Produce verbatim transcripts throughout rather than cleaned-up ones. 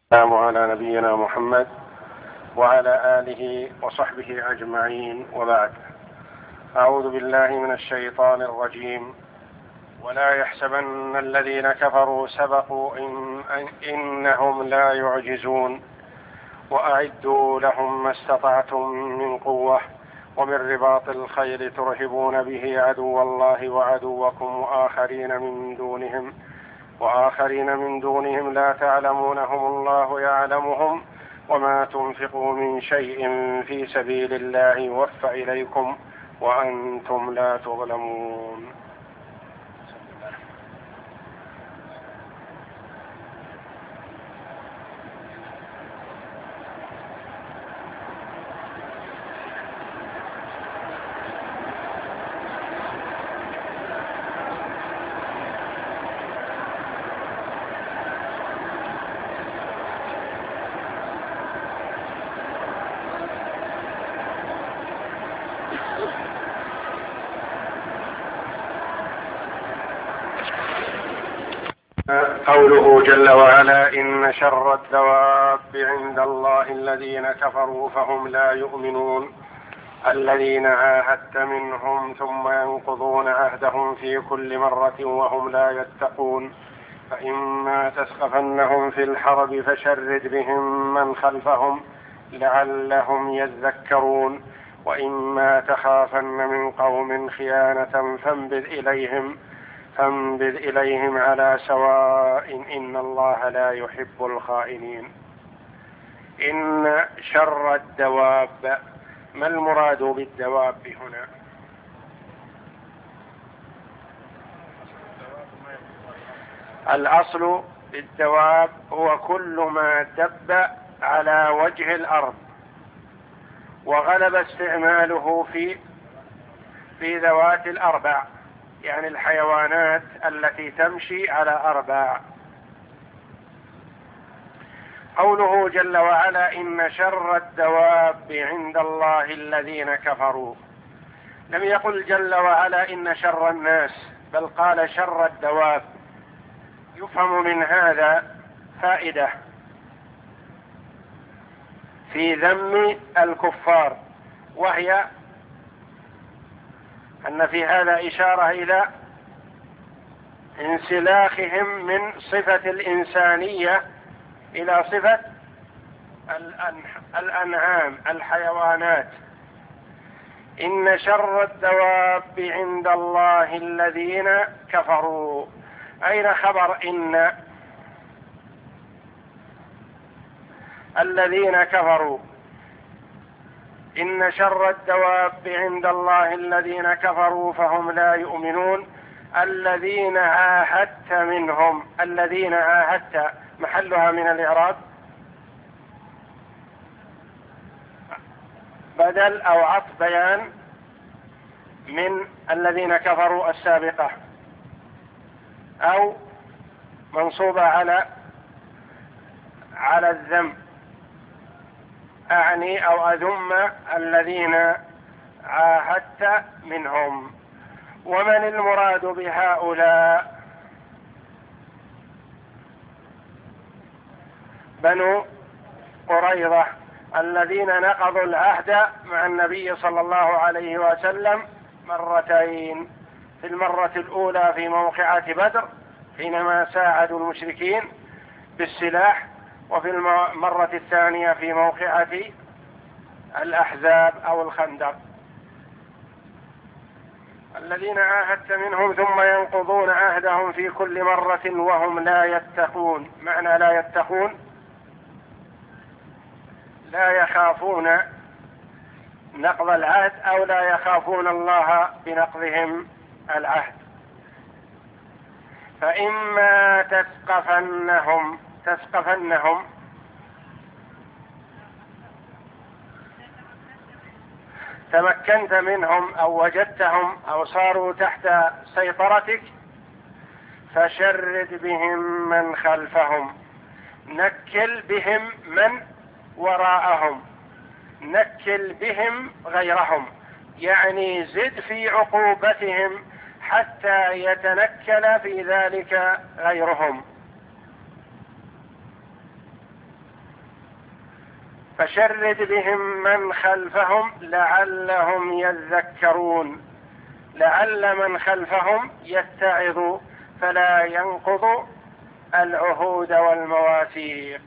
السلام على نبينا محمد وعلى آله وصحبه أجمعين، وبعد. أعوذ بالله من الشيطان الرجيم. ولا يحسبن الذين كفروا سبقوا إن إنهم لا يعجزون وأعدوا لهم ما استطعتم من قوة ومن رباط الخيل ترهبون به عدو الله وعدوكم وآخرين من دونهم وآخرين من دونهم لا تعلمونهم الله يعلمهم وما تنفقوا من شيء في سبيل الله يوفى إليكم وأنتم لا تظلمون. قوله جل وعلا: إن شر الدواب عند الله الذين كفروا فهم لا يؤمنون الذين عاهدت منهم ثم ينقضون عهدهم في كل مرة وهم لا يتقون فإما تثقفنهم في الحرب فشرد بهم من خلفهم لعلهم يذكرون وإما تخافن من قوم خيانة فانبذ إليهم فانبذ إليهم على سواء إن الله لا يحب الخائنين. إن شر الدواب، ما المراد بالدواب هنا؟ الأصل بالدواب هو كل ما دب على وجه الأرض، وغلب استعماله في في ذوات الأربع، يعني الحيوانات التي تمشي على أربع. قوله جل وعلا: إن شر الدواب عند الله الذين كفروا، لم يقل جل وعلا إن شر الناس، بل قال شر الدواب. يفهم من هذا فائدة في ذم الكفار، وهي أن في هذا إشارة إلى انسلاخهم من صفة الإنسانية إلى صفة الأنعام الحيوانات. إن شر الدواب عند الله الذين كفروا. أين خبر إن؟ الذين كفروا. إن شر الدواب عند الله الذين كفروا فهم لا يؤمنون الذين عاهدت منهم. الذين عاهدت محلها من الإعراب بدل أو عطف بيان من الذين كفروا السابقة، أو منصوبة على على الذم، أعني أو أذم الذين عاهدت منهم. ومن المراد بهؤلاء؟ بنو قريظة الذين نقضوا العهد مع النبي صلى الله عليه وسلم مرتين، في المرة الأولى في موقعة بدر حينما ساعدوا المشركين بالسلاح، وفي المرة الثانية في موقعة الأحزاب أو الخندق. الذين عاهدت منهم ثم ينقضون عهدهم في كل مرة وهم لا يتقون. معنى لا يتقون لا يخافون نقض العهد أو لا يخافون الله بنقضهم العهد. فإما تثقفنهم تثقفنهم تمكنت منهم أو وجدتهم أو صاروا تحت سيطرتك، فشرد بهم من خلفهم. نكل بهم من وراءهم، نكل بهم غيرهم، يعني زد في عقوبتهم حتى يتنكل في ذلك غيرهم. فشرد بهم من خلفهم لعلهم يذكرون، لعل من خلفهم يتعظ فلا ينقض العهود والمواثيق.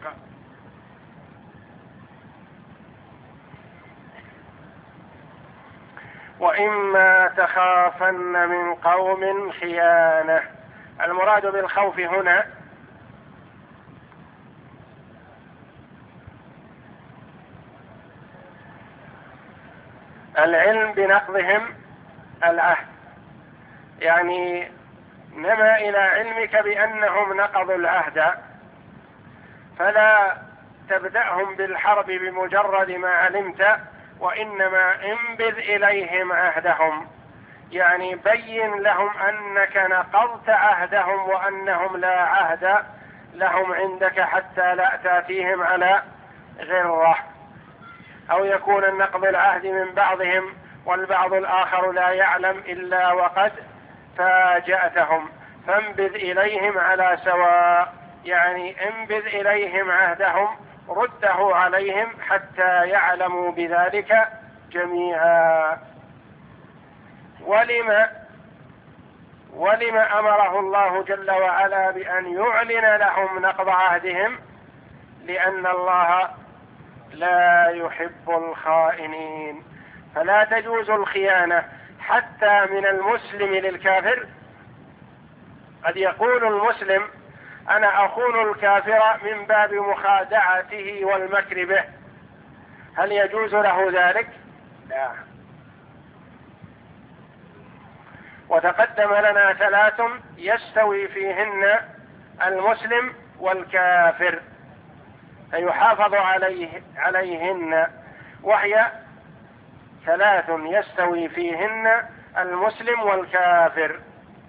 وإما تخافن من قوم خيانة. المراد بالخوف هنا العلم بنقضهم العهد، يعني نما إلى علمك بأنهم نقضوا العهد فلا تبدأهم بالحرب بمجرد ما علمت، وإنما انبذ إليهم عهدهم، يعني بين لهم أنك نقضت عهدهم وأنهم لا عهد لهم عندك حتى لا تأتيهم على غرة، أو يكون النقض العهد من بعضهم والبعض الآخر لا يعلم إلا وقد فاجأتهم، فانبذ إليهم على سواء، يعني انبذ إليهم عهدهم، رده عليهم حتى يعلموا بذلك جميعا. ولما ولما أمره الله جل وعلا بأن يعلن لهم نقض عهدهم؟ لأن الله لا يحب الخائنين، فلا تجوز الخيانة حتى من المسلم للكافر. قد يقول المسلم أنا أخون الكافر من باب مخادعته والمكر به، هل يجوز له ذلك؟ لا. وتقدم لنا ثلاث يستوي فيهن المسلم والكافر فيحافظ عليه عليهن، وهي ثلاث يستوي فيهن المسلم والكافر.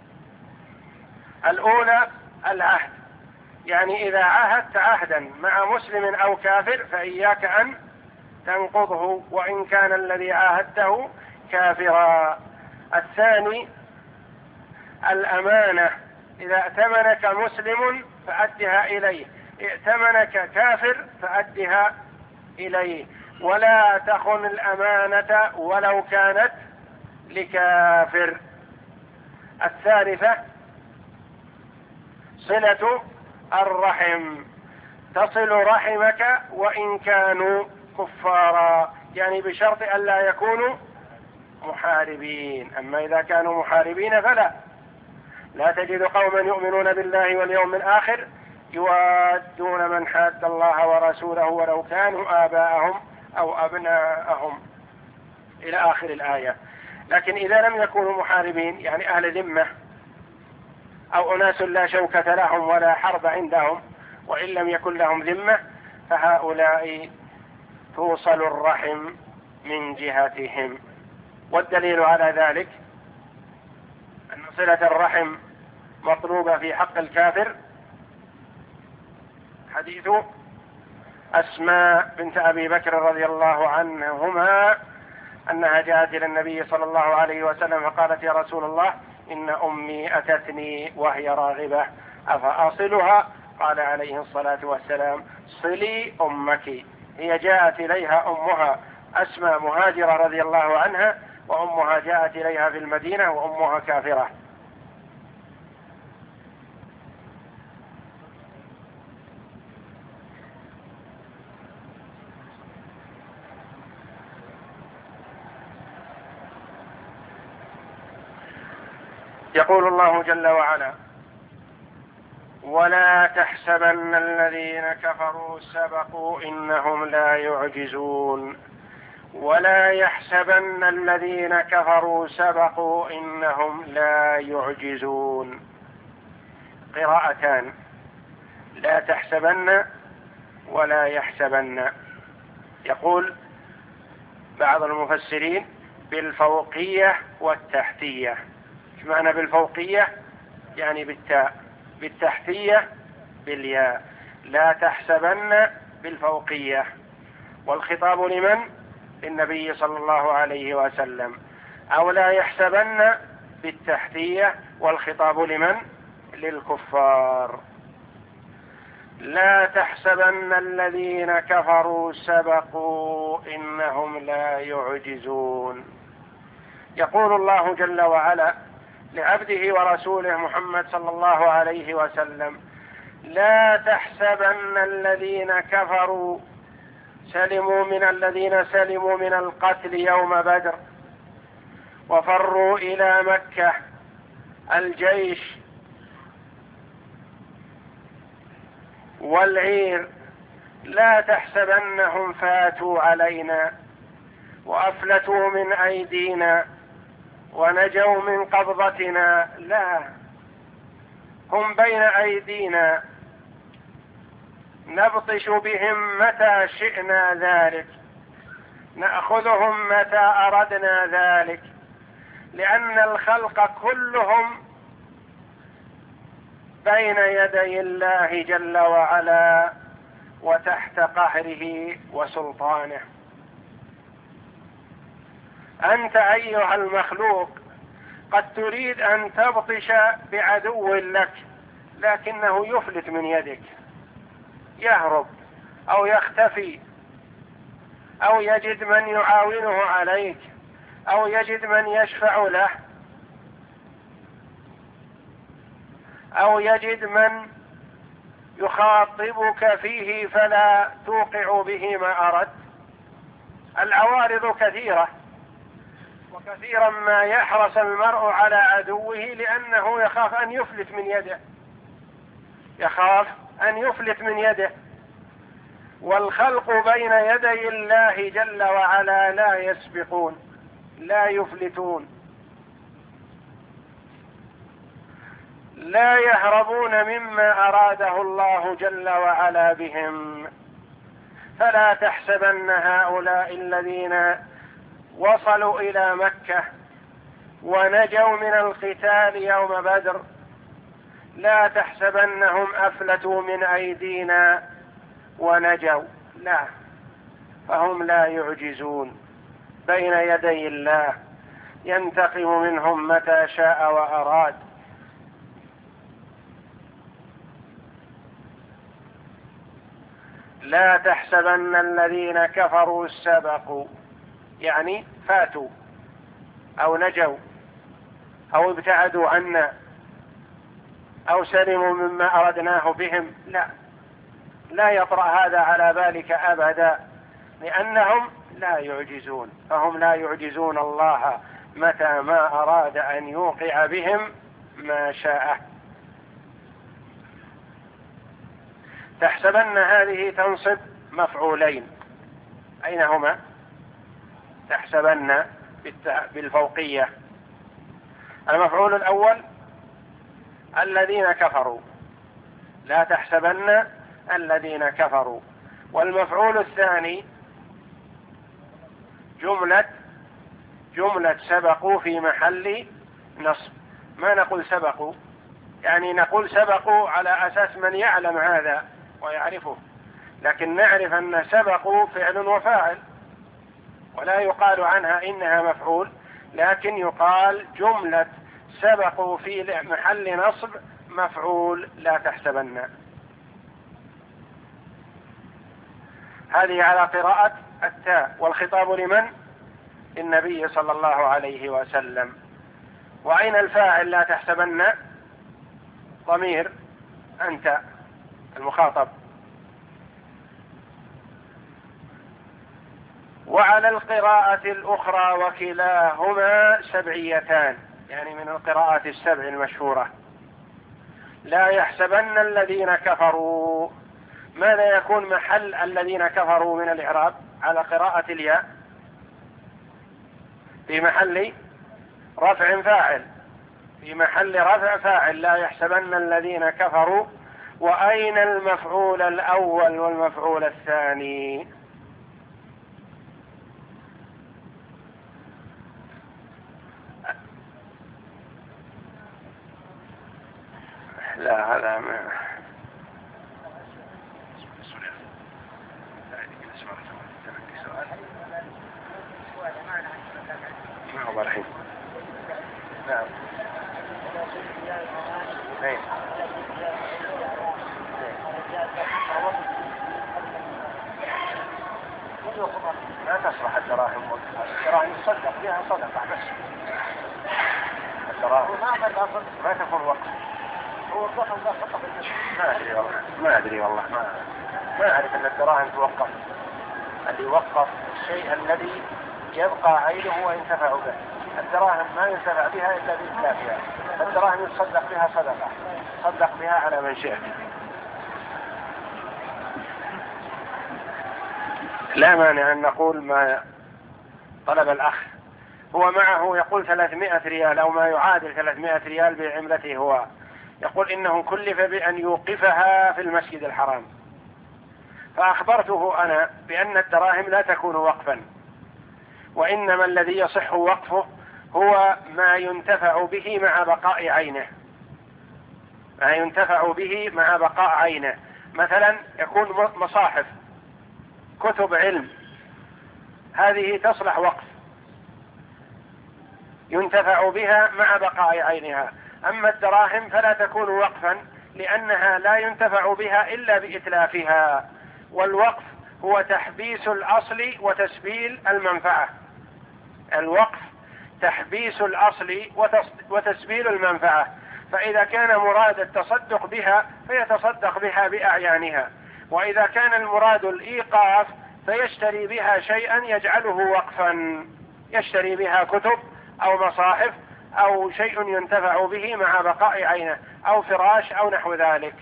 الأولى العهد، يعني إذا عاهدت عهدا مع مسلم أو كافر فإياك أن تنقضه وإن كان الذي عاهدته كافرا. الثاني الأمانة، إذا ائتمنك مسلم فأدها إليه، ائتمنك كافر فأدها إليه، ولا تخن الأمانة ولو كانت لكافر. الثالثة صلة الرحم، تصل رحمك وإن كانوا كفارا، يعني بشرط أن لا يكونوا محاربين، أما إذا كانوا محاربين فلا. لا تجد قوما يؤمنون بالله واليوم الآخر يوادون من حاد الله ورسوله ولو كانوا آباءهم أو أبناءهم إلى آخر الآية. لكن إذا لم يكونوا محاربين، يعني أهل ذمة أو أناس لا شوكة لهم ولا حرب عندهم، وإن لم يكن لهم ذمة، فهؤلاء توصل الرحم من جهتهم. والدليل على ذلك أن صلة الرحم مطلوبة في حق الكافر حديث أسماء بنت أبي بكر رضي الله عنهما أنها جاءت إلى النبي صلى الله عليه وسلم فقالت يا رسول الله إن أمي أتتني وهي راغبة أفأصلها؟ قال عليه الصلاة والسلام صلي أمك. هي جاءت إليها أمها أسماء مهاجرة رضي الله عنها، وأمها جاءت إليها في المدينة وأمها كافرة. يقول الله جل وعلا ولا تحسبن الذين كفروا سبقوا إنهم لا يعجزون، ولا يحسبن الذين كفروا سبقوا إنهم لا يعجزون. قراءتان، لا تحسبن ولا يحسبن. يقول بعض المفسرين بالفوقية والتحتية. ايش معنى بالفوقية؟ يعني بالتاء، بالتحتية بالياء. لا تحسبن بالفوقية، والخطاب لمن؟ للنبي صلى الله عليه وسلم. أو لا يحسبن بالتحتية، والخطاب لمن؟ للكفار. لا تحسبن الذين كفروا سبقوا إنهم لا يعجزون. يقول الله جل وعلا لعبده ورسوله محمد صلى الله عليه وسلم: لا تحسبن الذين كفروا سلموا من الذين سلموا من القتل يوم بدر وفروا إلى مكة الجيش والعير، لا تحسبنهم فاتوا علينا وأفلتوا من أيدينا ونجوا من قبضتنا، لا، هم بين أيدينا نبطش بهم متى شئنا ذلك، نأخذهم متى أردنا ذلك، لأن الخلق كلهم بين يدي الله جل وعلا وتحت قهره وسلطانه. أنت أيها المخلوق قد تريد أن تبطش بعدو لك لكنه يفلت من يدك، يهرب أو يختفي أو يجد من يعاونه عليك أو يجد من يشفع له أو يجد من يخاطبك فيه فلا توقع به ما أردت. العوارض كثيرة، وكثيرا ما يحرص المرء على عدوه لأنه يخاف أن يفلت من يده، يخاف أن يفلت من يده. والخلق بين يدي الله جل وعلا لا يسبقون، لا يفلتون، لا يهربون مما أراده الله جل وعلا بهم. فلا تحسبن هؤلاء الذين وصلوا إلى مكة ونجوا من القتال يوم بدر، لا تحسبنهم أفلتوا من أيدينا ونجوا، لا، فهم لا يعجزون، بين يدي الله ينتقم منهم متى شاء وأراد. لا تحسبن الذين كفروا سبقوا، يعني فاتوا أو نجوا أو ابتعدوا عنا أو سلموا مما أردناه بهم، لا، لا يطرأ هذا على بالك أبدا، لأنهم لا يعجزون، فهم لا يعجزون الله متى ما أراد أن يوقع بهم ما شاء. تحسبن هذه تنصب مفعولين، أين هما؟ تحسبن بالفوقية. المفعول الأول الذين كفروا، لا تحسبن الذين كفروا. والمفعول الثاني جملة جملة سبقوا في محل نصب. ما نقول سبقوا، يعني نقول سبقوا على أساس من يعلم هذا ويعرفه، لكن نعرف أن سبقوا فعل وفاعل، ولا يقال عنها إنها مفعول، لكن يقال جملة سبقوا في محل نصب مفعول لا تحسبن. هذه على قراءة التاء، والخطاب لمن؟ النبي صلى الله عليه وسلم. وأين الفاعل لا تحسبن؟ ضمير أنت المخاطب. وعلى القراءة الأخرى وكلاهما سبعيتان، يعني من القراءات السبع المشهورة. لا يحسبن الذين كفروا، ماذا يكون محل الذين كفروا من الإعراب على قراءة الياء؟ في محل رفع فاعل، في محل رفع فاعل لا يحسبن الذين كفروا. وأين المفعول الأول والمفعول الثاني؟ لا، هذا ما ما هو الحين. نعم. نعم. لا تصلح الدراهم، الدراهم يصدق بها صدقة بس، الدراهم ما تكون وقف. هو الدراهم لا صدق ما أدري والله، ما أدري والله ما ما أعرف أن الدراهم توقف. اللي يوقف الشيء الذي يبقى عينه وينتفع به، الدراهم ما ينتفع بها إلا بإتلافها، الدراهم يصدق بها صدقة، صدق بها على من شئت. لا مانع أن نقول ما طلب الأخ، هو معه يقول ثلاثمائة ريال أو ما يعادل ثلاثمائة ريال بعملته، هو يقول إنه كلف بأن يوقفها في المسجد الحرام، فأخبرته أنا بأن الدراهم لا تكون وقفا، وإنما الذي يصح وقفه هو ما ينتفع به مع بقاء عينه، ما ينتفع به مع بقاء عينه، مثلا يكون مصاحف كتب علم، هذه تصلح وقف ينتفع بها مع بقاء عينها. أما الدراهم فلا تكون وقفا لأنها لا ينتفع بها إلا بإتلافها، والوقف هو تحبيس الأصل وتسبيل المنفعة، الوقف تحبيس الأصل وتسبيل المنفعة، فإذا كان مراد التصدق بها فيتصدق بها بأعيانها، وإذا كان المراد الإيقاف فيشتري بها شيئا يجعله وقفا، يشتري بها كتب أو مصاحف أو شيء ينتفع به مع بقاء عينه أو فراش أو نحو ذلك.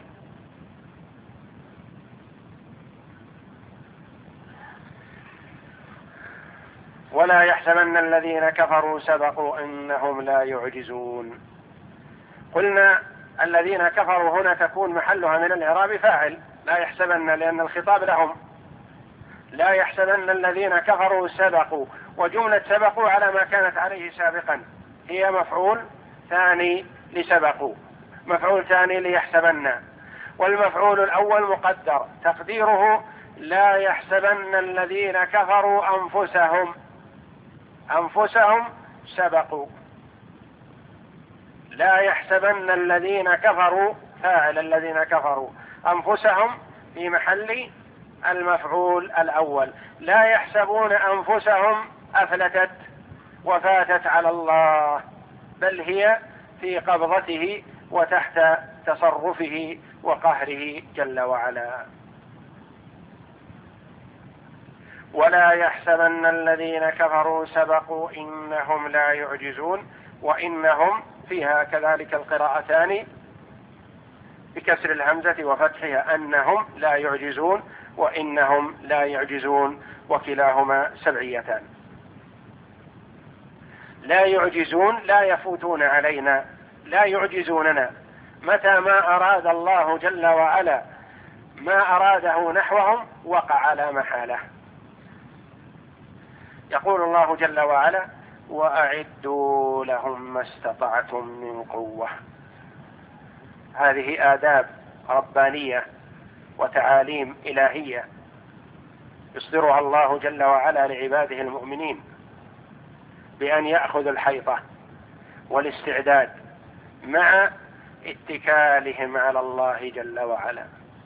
ولا يحسبن الذين كفروا سبقوا إنهم لا يعجزون. قلنا الذين كفروا هنا تكون محلها من الإعراب فاعل، لا يحسبن لأن الخطاب لهم، لا يحسبن الذين كفروا سبقوا، وجملة سبقوا على ما كانت عليه سابقا هي مفعول ثاني لسبقوا، مفعول ثاني ليحسبن، والمفعول الأول مقدر تقديره لا يحسبن الذين كفروا أنفسهم، أنفسهم سبقوا، لا يحسبن الذين كفروا فاعل الذين كفروا، أنفسهم في محل المفعول الأول، لا يحسبون أنفسهم أفلتت وفاتت على الله، بل هي في قبضته وتحت تصرفه وقهره جل وعلا. ولا يحسبن الذين كفروا سبقوا إنهم لا يعجزون، وإنهم فيها كذلك القراءتان بكسر الهمزة وفتحها، أنهم لا يعجزون وإنهم لا يعجزون، وكلاهما سبعيتان. لا يعجزون لا يفوتون علينا، لا يعجزوننا، متى ما أراد الله جل وعلا ما أراده نحوهم وقع على محاله. يقول الله جل وعلا وأعدوا لهم ما استطعتم من قوة، هذه آداب ربانية وتعاليم إلهية يصدرها الله جل وعلا لعباده المؤمنين بأن يأخذوا الحيطة والاستعداد مع اتكالهم على الله جل وعلا.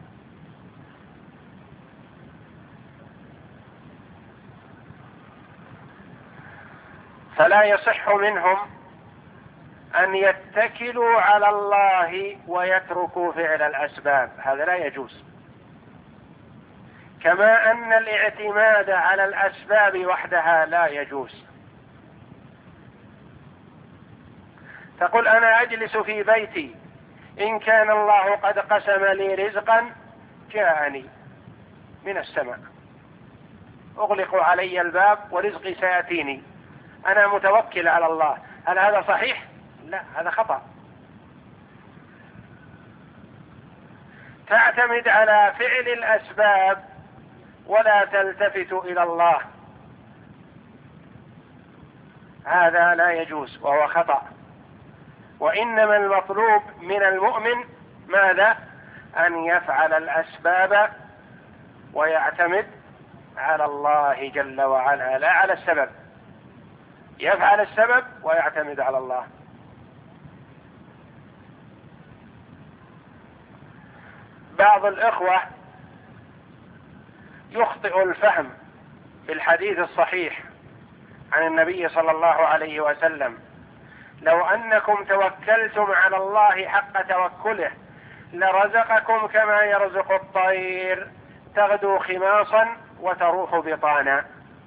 فلا يصح منهم أن يتكلوا على الله ويتركوا فعل الأسباب، هذا لا يجوز، كما أن الاعتماد على الأسباب وحدها لا يجوز. تقول أنا أجلس في بيتي إن كان الله قد قسم لي رزقا جاءني من السماء، أغلق علي الباب ورزقي سيأتيني، أنا متوكل على الله، هل هذا صحيح؟ لا، هذا خطأ. تعتمد على فعل الأسباب ولا تلتفت إلى الله، هذا لا يجوز وهو خطأ. وإنما المطلوب من المؤمن ماذا؟ أن يفعل الأسباب ويعتمد على الله جل وعلا لا على السبب، يفعل السبب ويعتمد على الله. بعض الإخوة يخطئ الفهم بالحديث الصحيح عن النبي صلى الله عليه وسلم: لو أنكم توكلتم على الله حق توكله لرزقكم كما يرزق الطير تغدو خماصا وتروح بطانا.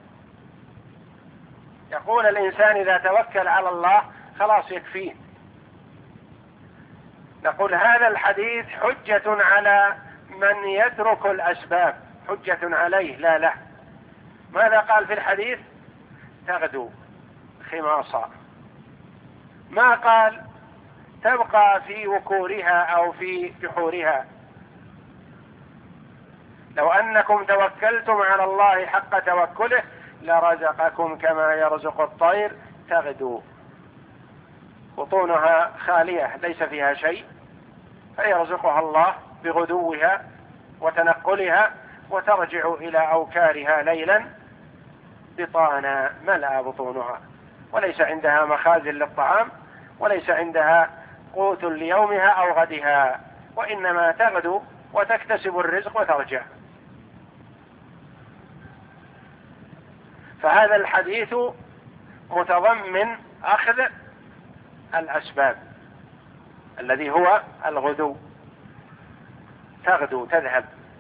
يقول الإنسان إذا توكل على الله خلاص يكفيه. نقول هذا الحديث حجة على من يترك الأسباب، حجة عليه لا له. ماذا قال في الحديث؟ تغدو خماصا، ما قال تبقى في وكورها أو في جحورها. لو أنكم توكلتم على الله حق توكله لرزقكم كما يرزق الطير تغدو، بطونها خالية ليس فيها شيء، فيرزقها الله بغدوها وتنقلها، وترجع إلى أوكارها ليلا بطانا ملأ بطونها، وليس عندها مخازن للطعام، وليس عندها قوت ليومها أو غدها، وإنما تغدو وتكتسب الرزق وترجع. فهذا الحديث متضمن أخذ الأسباب الذي هو الغدو، تغدو تذهب.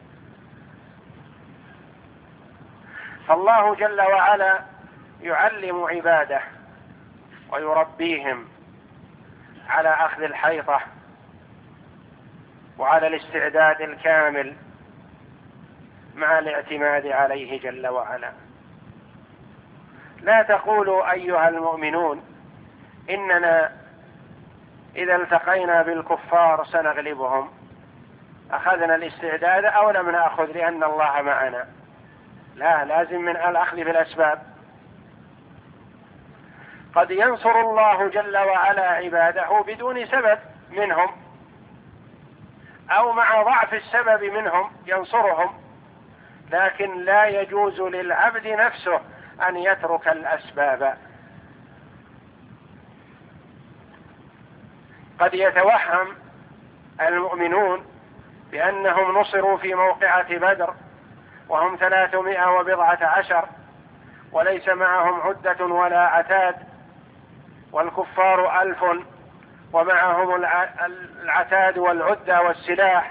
فالله جل وعلا يعلم عباده ويربيهم على أخذ الحيطة وعلى الاستعداد الكامل مع الاعتماد عليه جل وعلا. لا تقولوا أيها المؤمنون إننا إذا التقينا بالكفار سنغلبهم، أخذنا الاستعداد أو لم نأخذ لأن الله معنا. لا، لازم من الأخذ بالأسباب. قد ينصر الله جل وعلا عباده بدون سبب منهم، أو مع ضعف السبب منهم ينصرهم، لكن لا يجوز للعبد نفسه أن يترك الأسباب. قد يتوهم المؤمنون بأنهم نصروا في موقعة بدر وهم ثلاثمائة وبضعة عشر وليس معهم عدة ولا عتاد، والكفار ألف ومعهم العتاد والعدة والسلاح،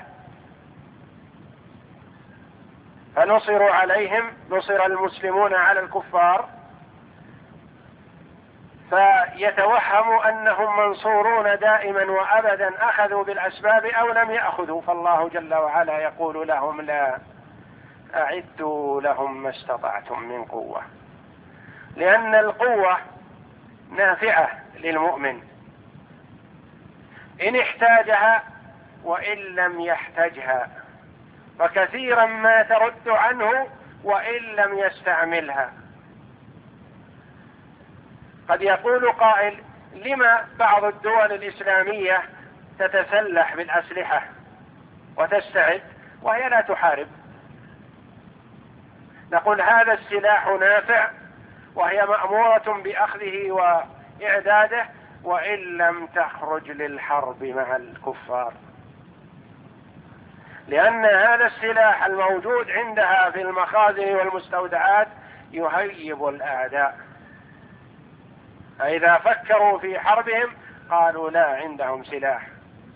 فنصروا عليهم، نصر المسلمون على الكفار، فيتوهم أنهم منصورون دائما وأبدا، أخذوا بالأسباب أو لم يأخذوا. فالله جل وعلا يقول لهم: لا، أعدوا لهم ما استطعتم من قوة، لأن القوة نافعة للمؤمن إن احتاجها وإن لم يحتاجها، فكثيرا ما ترد عنه وإن لم يستعملها. قد يقول قائل: لما بعض الدول الإسلامية تتسلح بالأسلحة وتستعد وهي لا تحارب؟ نقول هذا السلاح نافع وهي مأمورة بأخذه وإعداده وإن لم تخرج للحرب مع الكفار، لأن هذا السلاح الموجود عندها في المخازن والمستودعات يهيب الأعداء، فإذا فكروا في حربهم قالوا لا، عندهم سلاح.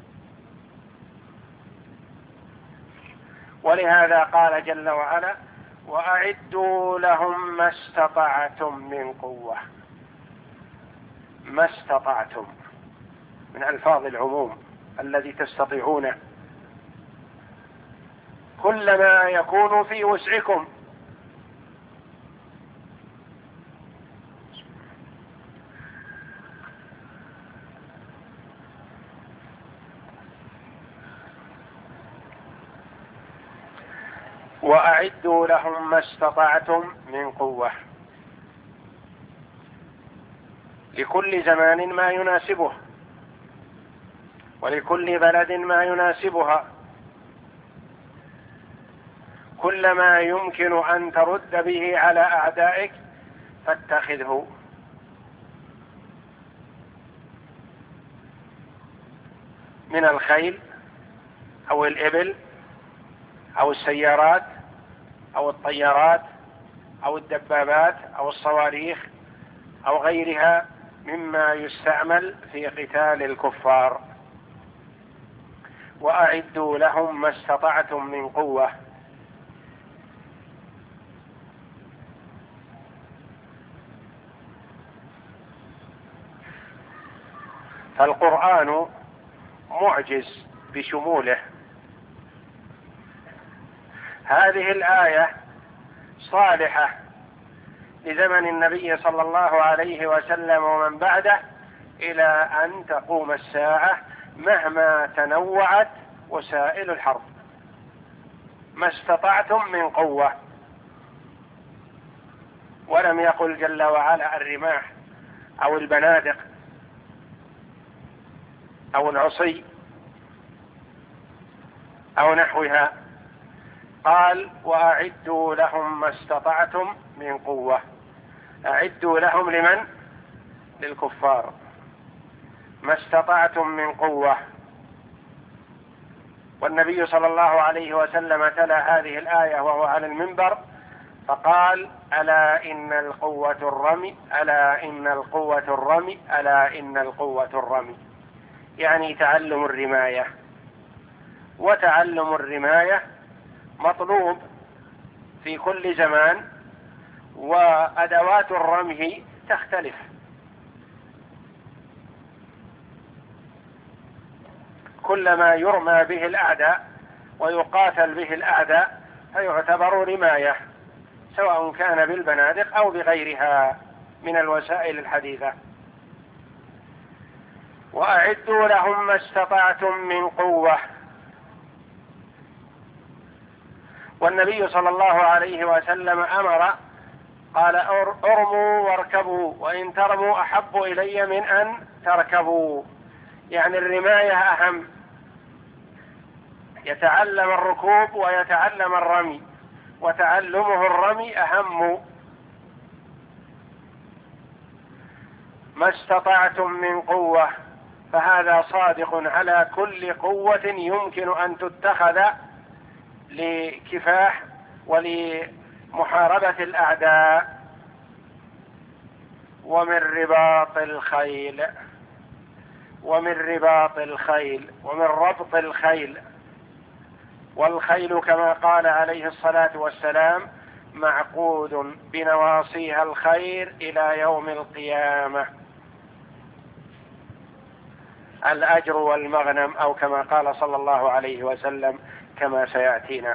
ولهذا قال جل وعلا: وأعدوا لهم ما استطعتم من قوة. ما استطعتم من ألفاظ العموم الذي تستطيعونه، كلما يكون في وسعكم. وأعدوا لهم ما استطعتم من قوة، لكل زمان ما يناسبه ولكل بلد ما يناسبها. كل ما يمكن أن ترد به على أعدائك فاتخذه. من الخيل أو الإبل أو السيارات أو الطيارات أو الدبابات أو الصواريخ أو غيرها مما يستعمل في قتال الكفار. وأعدوا لهم ما استطعتم من قوة. فالقرآن معجز بشموله. هذه الآية صالحة لزمن النبي صلى الله عليه وسلم ومن بعده إلى أن تقوم الساعة مهما تنوعت وسائل الحرب. ما استطعتم من قوة، ولم يقل جل وعلا الرماح أو البنادق أو العصي أو نحوها. قال وأعدوا لهم ما استطعتم من قوة. أعدوا لهم لمن؟ للكفار. ما استطعتم من قوة. والنبي صلى الله عليه وسلم تلا هذه الآية وهو على المنبر فقال ألا إن القوة الرمي، ألا إن القوة الرمي، ألا إن القوة الرمي، يعني تعلم الرماية. وتعلم الرماية مطلوب في كل زمان، وأدوات الرمي تختلف. كلما يرمى به الأعداء ويقاتل به الأعداء فيعتبر رماية، سواء كان بالبنادق أو بغيرها من الوسائل الحديثة. وأعدوا لهم ما استطعتم من قوة. والنبي صلى الله عليه وسلم أمر قال ارموا واركبوا، وإن ترموا أحب إلي من أن تركبوا، يعني الرماية أهم. يتعلم الركوب ويتعلم الرمي، وتعلمه الرمي أهم. ما استطعتم من قوة، فهذا صادق على كل قوة يمكن أن تتخذ لكفاح ولمحاربة الأعداء. ومن رباط الخيل، ومن رباط الخيل، ومن ربط الخيل. والخيل كما قال عليه الصلاة والسلام معقود بنواصيها الخير إلى يوم القيامة، الأجر والمغنم، أو كما قال صلى الله عليه وسلم كما سيأتينا.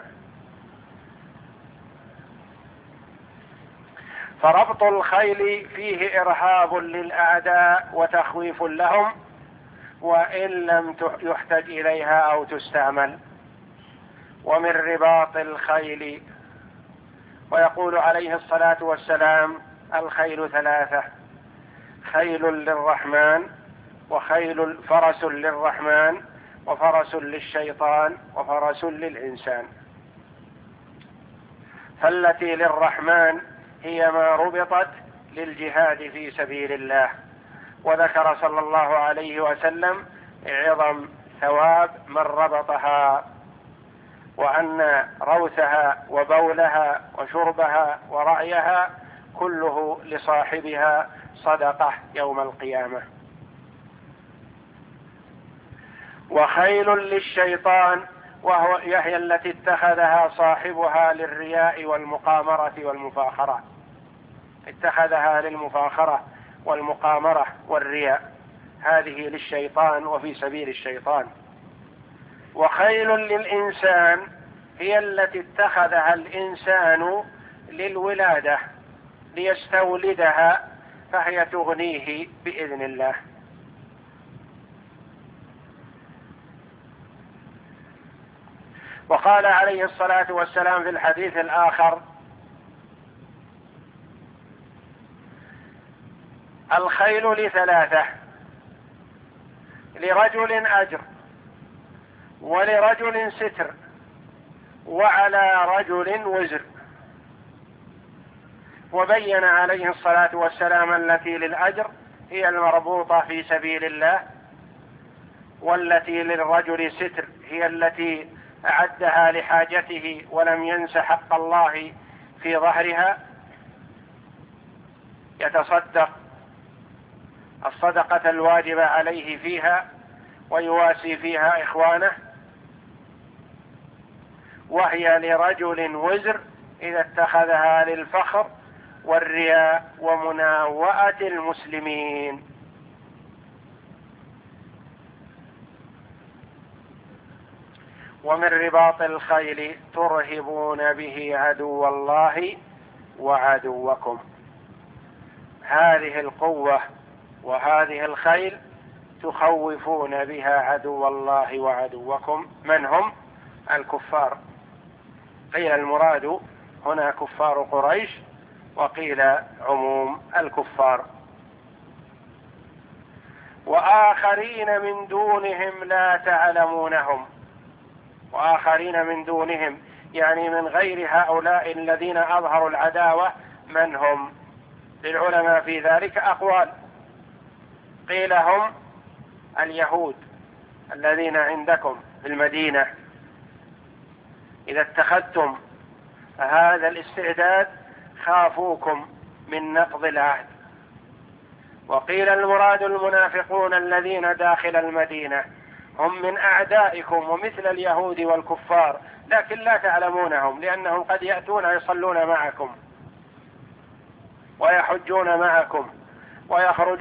فربط الخيل فيه إرهاب للأعداء وتخويف لهم، وإن لم يحتج إليها أو تستعمل. ومن رباط الخيل. ويقول عليه الصلاة والسلام الخيل ثلاثة: خيل للرحمن، وخيل فرس للرحمن، وفرس للشيطان، وفرس للإنسان. فالتي للرحمن هي ما ربطت للجهاد في سبيل الله. وذكر صلى الله عليه وسلم عظم ثواب من ربطها، وأن روثها وبولها وشربها ورعيها كله لصاحبها صدقة يوم القيامة. وخيل للشيطان، وهو هي التي اتخذها صاحبها للرياء والمقامرة والمفاخرة، اتخذها للمفاخرة والمقامرة والرياء، هذه للشيطان وفي سبيل الشيطان. وخيل للإنسان هي التي اتخذها الإنسان للولادة ليستولدها، فهي تغنيه بإذن الله. وقال عليه الصلاة والسلام في الحديث الآخر: الخيل لثلاثة: لرجل أجر، ولرجل ستر، وعلى رجل وزر. وبين عليه الصلاة والسلام التي للأجر هي المربوطة في سبيل الله، والتي للرجل ستر هي التي أعدها لحاجته ولم ينس حق الله في ظهرها، يتصدق الصدقة الواجبة عليه فيها ويواسي فيها إخوانه، وهي لرجل وزر إذا اتخذها للفخر والرياء ومناوئة المسلمين. ومن رباط الخيل ترهبون به عدو الله وعدوكم. هذه القوة وهذه الخيل تخوفون بها عدو الله وعدوكم، من هم؟ الكفار. قيل المراد هنا كفار قريش، وقيل عموم الكفار. وآخرين من دونهم لا تعلمونهم. وآخرين من دونهم يعني من غير هؤلاء الذين أظهروا العداوة، من هم؟ للعلماء في ذلك أقوال. قيل هم اليهود الذين عندكم في المدينة إذا اتخذتم هذا الاستعداد خافوكم من نقض العهد. وقيل المراد المنافقون الذين داخل المدينة، هم من أعدائكم ومثل اليهود والكفار، لكن لا تعلمونهم لأنهم قد يأتون يصلون معكم ويحجون معكم ويخرجون.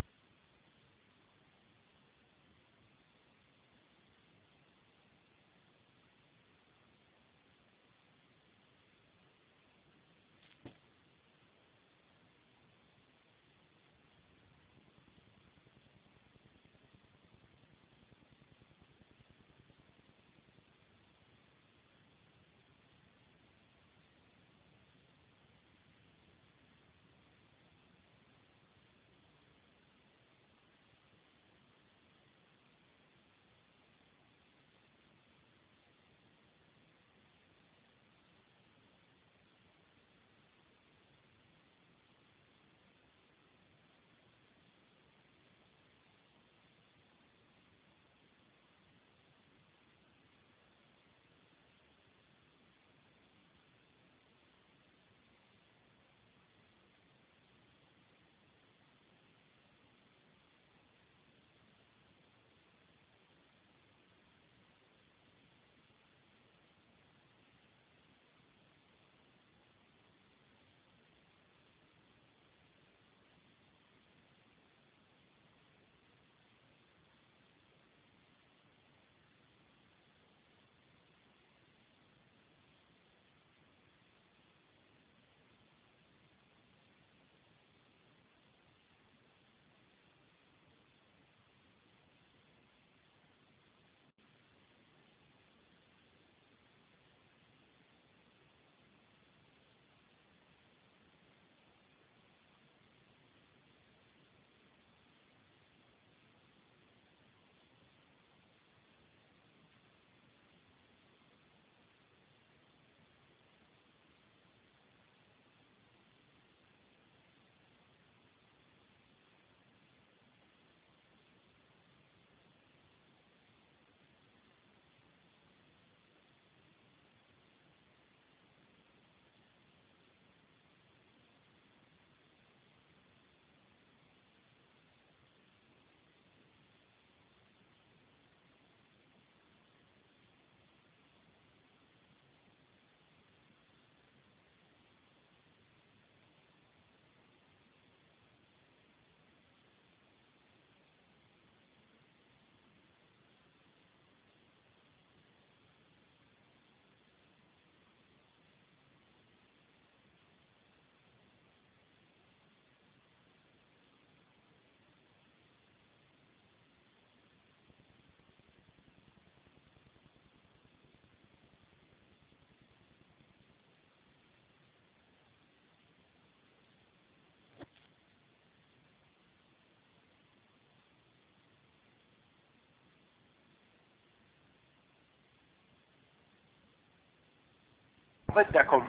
ضدكم.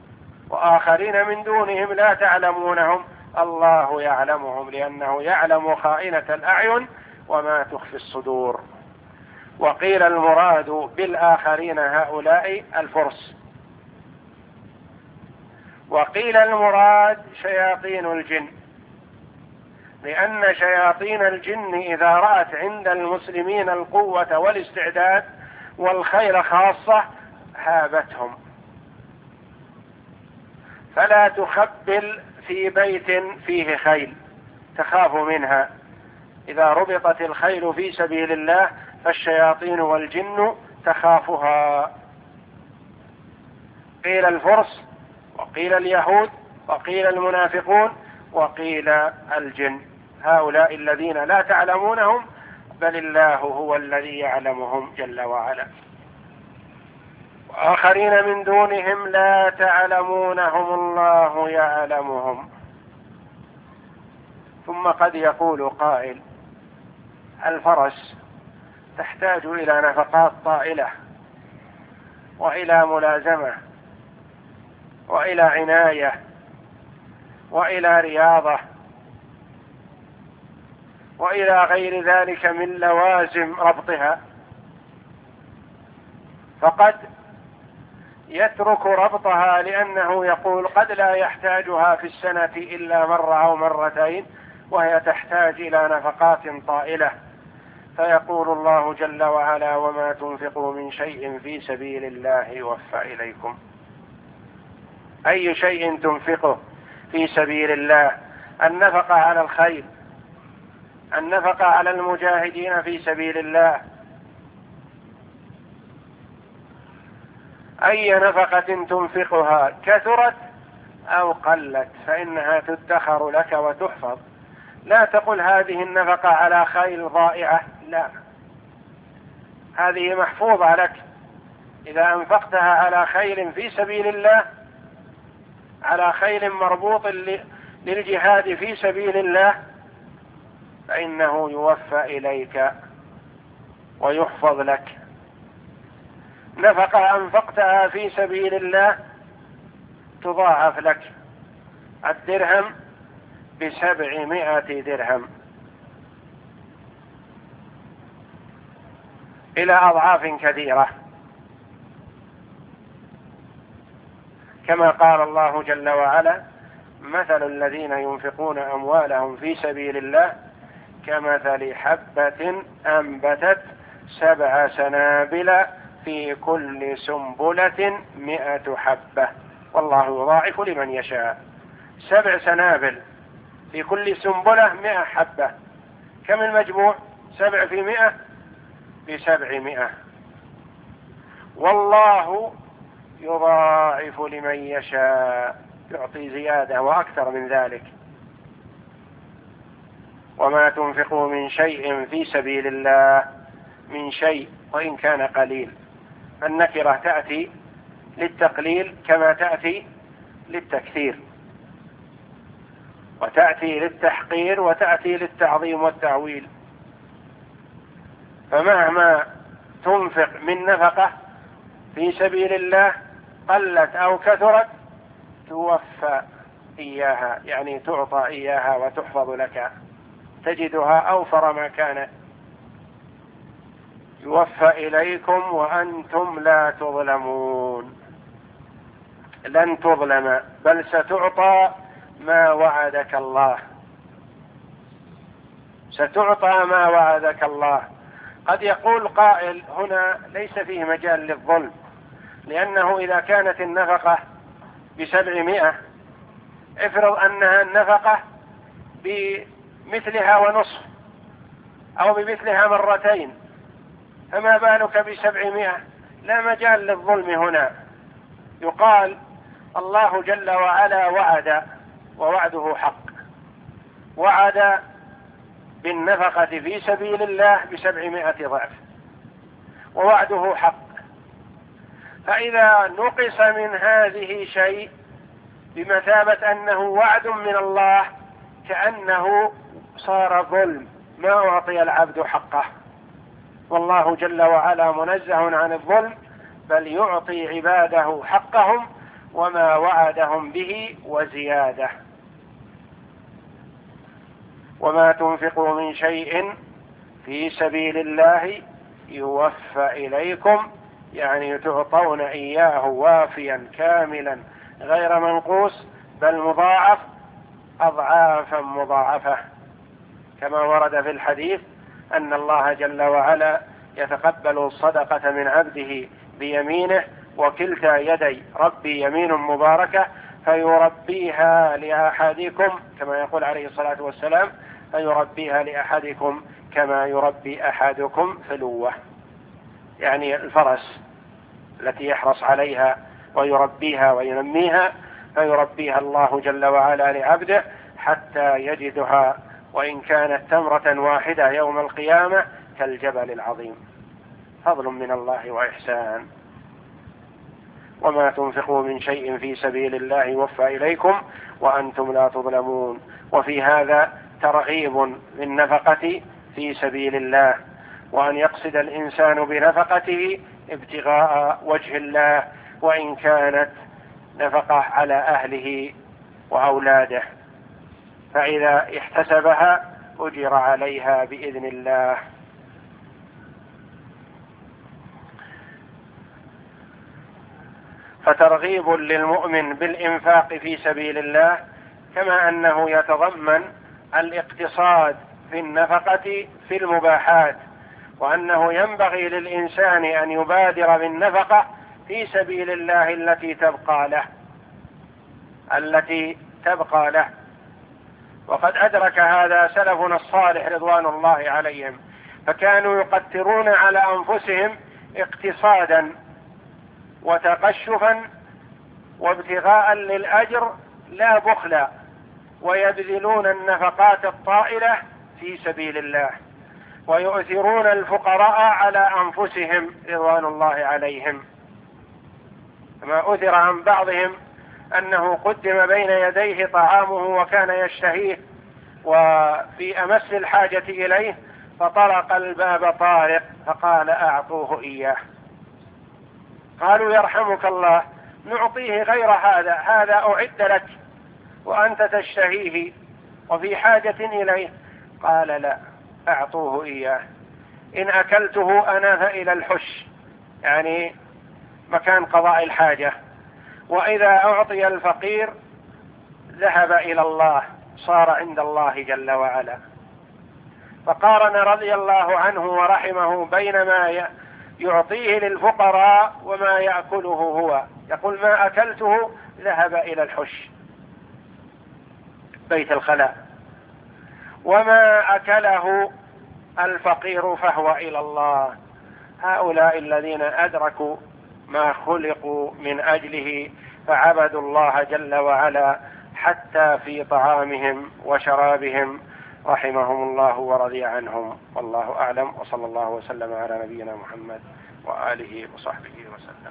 وآخرين من دونهم لا تعلمونهم، الله يعلمهم لأنه يعلم خائنة الأعين وما تخفي الصدور. وقيل المراد بالآخرين هؤلاء الفرس، وقيل المراد شياطين الجن، لأن شياطين الجن إذا رأت عند المسلمين القوة والاستعداد والخيل خاصة هابتهم، فلا تخبل في بيت فيه خيل، تخاف منها. إذا ربطت الخيل في سبيل الله فالشياطين والجن تخافها. قيل الفرس، وقيل اليهود، وقيل المنافقون، وقيل الجن، هؤلاء الذين لا تعلمونهم بل الله هو الذي يعلمهم جل وعلا. وآخرين من دونهم لا تعلمونهم الله يعلمهم. ثم قد يقول قائل: الفرس تحتاج إلى نفقات طائلة، وإلى ملازمة، وإلى عناية، وإلى رياضة، وإلى غير ذلك من لوازم ربطها، فقد يترك ربطها لأنه يقول قد لا يحتاجها في السنة إلا مرة أو مرتين، وهي تحتاج إلى نفقات طائلة. فيقول الله جل وعلا: وما تنفقوا من شيء في سبيل الله يوفى إليكم. أي شيء تنفقه في سبيل الله؟ النفقة على الخير، النفقة على المجاهدين في سبيل الله، أي نفقة تنفقها كثرت أو قلت فإنها تدخر لك وتحفظ. لا تقل هذه النفقة على خيل ضائعة، لا، هذه محفوظة لك. إذا أنفقتها على خيل في سبيل الله، على خيل مربوط للجهاد في سبيل الله، فإنه يوفى إليك ويحفظ لك. نفقة أنفقتها في سبيل الله تضاعف لك، الدرهم بسبعمائة درهم إلى أضعاف كثيرة، كما قال الله جل وعلا: مثل الذين ينفقون أموالهم في سبيل الله كمثل حبة أنبتت سبع سنابل في كل سنبلة مئة حبة والله يضاعف لمن يشاء. سبع سنابل في كل سنبلة مئة حبة، كم المجموع؟ سبع في مئة بسبعمائة. والله يضاعف لمن يشاء، يعطي زيادة وأكثر من ذلك. وما تنفقوا من شيء في سبيل الله، من شيء وإن كان قليل، النكرة تأتي للتقليل كما تأتي للتكثير، وتأتي للتحقير، وتأتي للتعظيم والتعويل. فمهما تنفق من نفقة في سبيل الله قلت أو كثرت توفى إياها، يعني تعطى إياها وتحفظ لك، تجدها أوفر ما كانت. يوفى إليكم وأنتم لا تظلمون، لن تظلم، بل ستعطى ما وعدك الله، ستعطى ما وعدك الله. قد يقول قائل: هنا ليس فيه مجال للظلم، لأنه إذا كانت النفقة بسبعمائة، افرض أنها النفقة بمثلها ونصف أو بمثلها مرتين، فما بالك بسبعمائة؟ لا مجال للظلم هنا. يقال: الله جل وعلا وعد، ووعده حق، وعد بالنفقة في سبيل الله بسبعمائة ضعف، ووعده حق. فإذا نقص من هذه شيء بمثابة أنه وعد من الله، كأنه صار ظلم، ما أعطي العبد حقه. والله جل وعلا منزه عن الظلم، بل يعطي عباده حقهم وما وعدهم به وزيادة. وما تنفقوا من شيء في سبيل الله يوفى إليكم، يعني تعطون إياه وافيا كاملا غير منقوص، بل مضاعف أضعافا مضاعفة، كما ورد في الحديث أن الله جل وعلا يتقبل الصدقة من عبده بيمينه، وكلتا يدي ربي يمين مباركة، فيربيها لأحدكم كما يقول عليه الصلاة والسلام، فيربيها لأحدكم كما يربي أحدكم فلوه، يعني الفرس التي يحرص عليها ويربيها وينميها، فيربيها الله جل وعلا لعبده حتى يجدها، وإن كانت تمرة واحدة يوم القيامة كالجبل العظيم. فضل من الله وإحسان. وما تنفقوا من شيء في سبيل الله يوفى إليكم وأنتم لا تظلمون. وفي هذا ترغيب للنفقة في سبيل الله، وأن يقصد الإنسان بنفقته ابتغاء وجه الله، وإن كانت نفقة على أهله وأولاده، فإذا احتسبها أجر عليها بإذن الله. فترغيب للمؤمن بالإنفاق في سبيل الله، كما أنه يتضمن الاقتصاد في النفقة في المباحات، وأنه ينبغي للإنسان أن يبادر بالنفقة في سبيل الله التي تبقى له التي تبقى له وقد أدرك هذا سلفنا الصالح رضوان الله عليهم، فكانوا يقترون على أنفسهم اقتصادا وتقشفا وابتغاء للأجر لا بخلا، ويبذلون النفقات الطائلة في سبيل الله، ويؤثرون الفقراء على أنفسهم رضوان الله عليهم. كما أثر عن بعضهم أنه قدم بين يديه طعامه وكان يشتهيه وفي أمس الحاجة إليه، فطرق الباب طارق فقال أعطوه إياه. قالوا يرحمك الله، نعطيه غير هذا، هذا أعد لك وأنت تشتهيه وفي حاجة إليه. قال لا، أعطوه إياه، إن أكلته أنا فإلى الحش، يعني مكان قضاء الحاجة، وإذا أعطي الفقير ذهب إلى الله، صار عند الله جل وعلا. فقارن رضي الله عنه ورحمه بين ما يعطيه للفقراء وما يأكله هو، يقول ما أكلته ذهب إلى الحش بيت الخلاء، وما أكله الفقير فهو إلى الله. هؤلاء الذين أدركوا ما خلقوا من أجله فعبدوا الله جل وعلا حتى في طعامهم وشرابهم، رحمهم الله ورضي عنهم، والله أعلم. وصلى الله وسلم على نبينا محمد وآله وصحبه وسلم.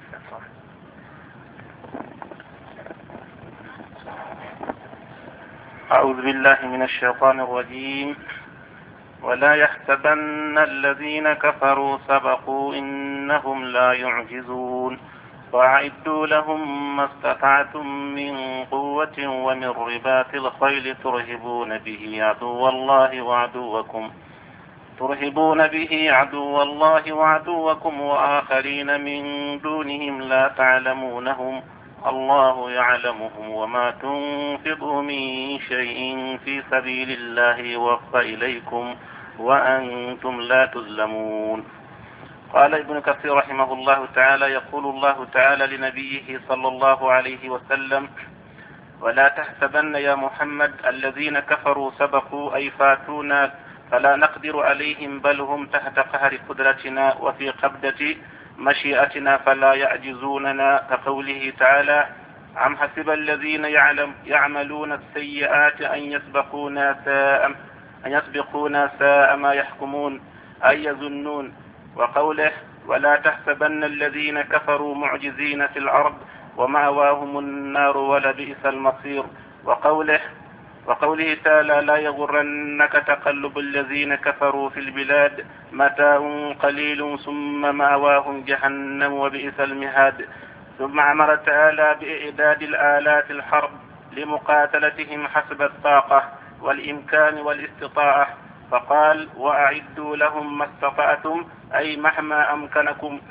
أعوذ بالله من الشيطان الرجيم. ولا يحسبن الذين كفروا سبقوا إنهم لا يعجزون وأعدوا لهم ما استطعتم من قوة ومن رباط الخيل ترهبون به عدو الله وعدوكم ترهبون به عدو الله وعدوكم وآخرين من دونهم لا تعلمونهم الله يعلمهم وما تنفقوا من شيء في سبيل الله يوفى إليكم وأنتم لا تظلمون. قال ابن كثير رحمه الله تعالى: يقول الله تعالى لنبيه صلى الله عليه وسلم: ولا تحسبن يا محمد الذين كفروا سبقوا أي فاتونا فلا نقدر عليهم، بل هم تحت قهر قدرتنا وفي قبضة مشيئتنا فلا يعجزوننا، كقوله تعالى: أم حسب الذين يعلم يعملون السيئات أن يسبقونا ساء أن يسبقونا ساء ما يحكمون أي يظنون. وقوله: ولا تحسبن الذين كفروا معجزين في الأرض ومأواهم النار ولبئس المصير. وقوله وقوله تعالى: لا يغرنك تقلب الذين كفروا في البلاد متاع قليل ثم مأواهم جهنم وبئس المهاد. ثم أمر تعالى بإعداد الآلات الحرب لمقاتلتهم حسب الطاقة والإمكان والاستطاعة، فقال: وأعدوا لهم ما استطعتم، أي مهما أمكنكم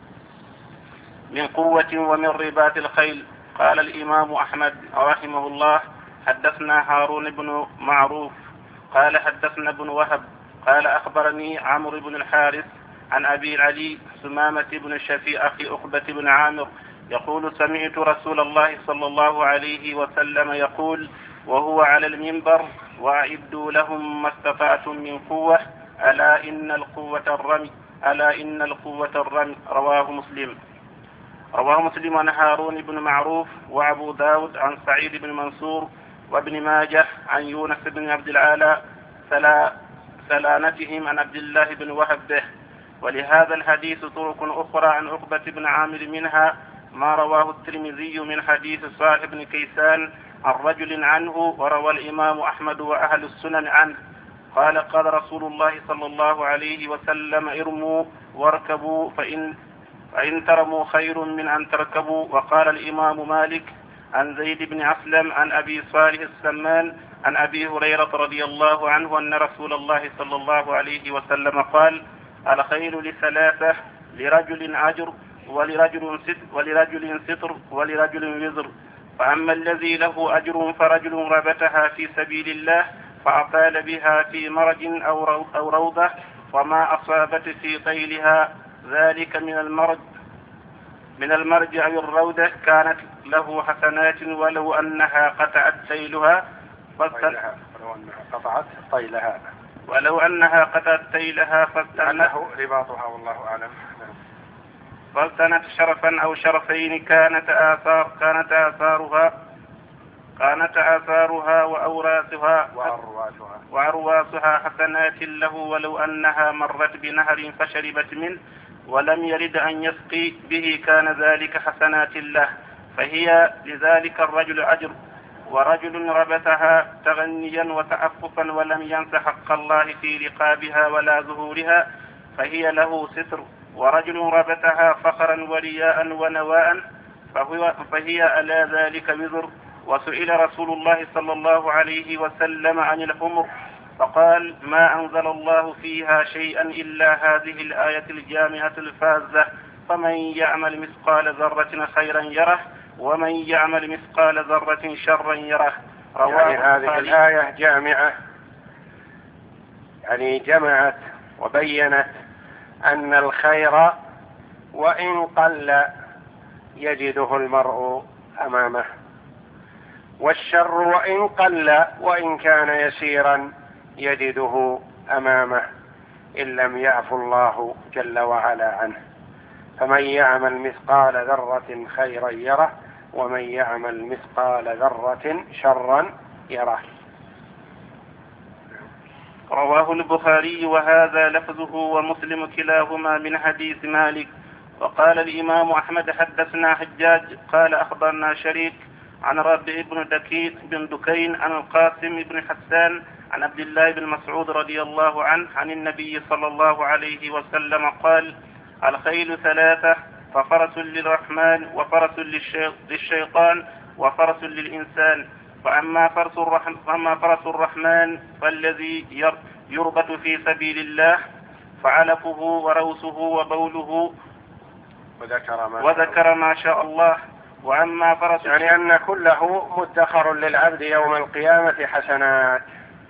من قوة ومن رباط الخيل. قال الإمام أحمد رحمه الله: حدثنا هارون بن معروف قال حدثنا ابن وهب قال أخبرني عمرو بن الحارث عن أبي علي سمامة بن الشفيع أخي عقبة بن عامر يقول: سمعت رسول الله صلى الله عليه وسلم يقول وهو على المنبر: وأعدوا لهم ما استطعتم من قوة، ألا إن القوة الرمي ألا إن القوة الرمي. رواه مسلم. رواه مسلم عن هارون بن معروف وأبو داود عن سعيد بن منصور وابن ماجه عن يونس بن عبد العالى سلا سلانتهم عن عبد الله بن وهب به. ولهذا الحديث طرق أخرى عن عقبة بن عامر، منها ما رواه الترمذي من حديث صالح بن كيسان عن رجل عنه، وروى الإمام أحمد وأهل السنن عنه قال: قال رسول الله صلى الله عليه وسلم: ارموا واركبوا، فإن, فإن ترموا خير من أن تركبوا. وقال الإمام مالك عن زيد بن أسلم عن أبي صالح السمان عن أبي هريرة رضي الله عنه أن رسول الله صلى الله عليه وسلم قال: الخيل لثلاثة: لرجل أجر، ولرجل ستر, ولرجل ستر ولرجل وزر. فأما الذي له أجر فرجل ربتها في سبيل الله فأطال بها في مرج أو روضة، وما أصابت في طيلها ذلك من المرج من المرج أو الروضة كانت له حسنات، ولو أنها قطعت طيلها طيلها ولو أنها قطعت طيلها ولو أنها قطعت طيلها فاستنت رباطها والله أعلم فاستنت شرفا أو شرفين كانت آثار كانت آثارها كانت آثارها وأوراسها وأرواسها وأرواسها حسنات له، ولو أنها مرت بنهر فشربت منه ولم يرد أن يسقي به كان ذلك حسنات له، فهي لذلك الرجل أجر. ورجل ربتها تغنيا وتعففا ولم ينس حق الله في رقابها ولا ظهورها فهي له ستر. ورجل ربتها فخرا ورياء ونواء فهي على ذلك وزر. وسئل رسول الله صلى الله عليه وسلم عن الحمر فقال: ما أنزل الله فيها شيئا إلا هذه الآية الجامعة الفازة: فمن يعمل مثقال ذرة خيرا يره ومن يعمل مثقال ذرة شرا يره. يعني هذه الآية جامعة، يعني جمعت وبينت أن الخير وإن قل يجده المرء أمامه، والشر وإن قل وإن كان يسيرا يجده أمامه إن لم يعفو الله جل وعلا عنه. فمن يعمل مثقال ذرة خيرا يره ومن يعمل مثقال ذرة شرا يره. رواه البخاري وهذا لفظه ومسلم كلاهما من حديث مالك. وقال الإمام أحمد: حدثنا حجاج قال أخبرنا شريك عن ربيع بن دكين بن دكين عن القاسم بن حسان عن عبد الله بن مسعود رضي الله عنه عن النبي صلى الله عليه وسلم قال: الخيل ثلاثة: ففرس للرحمن وفرس للشيطان وفرس للإنسان. فأما فرس الرحمن, فأما فرس الرحمن فالذي يربط في سبيل الله فعلفه وروسه وبوله وذكر ما, وذكر ما شاء الله. وأما فرس يعني أن كله مدخر للعبد يوم القيامة حسنات.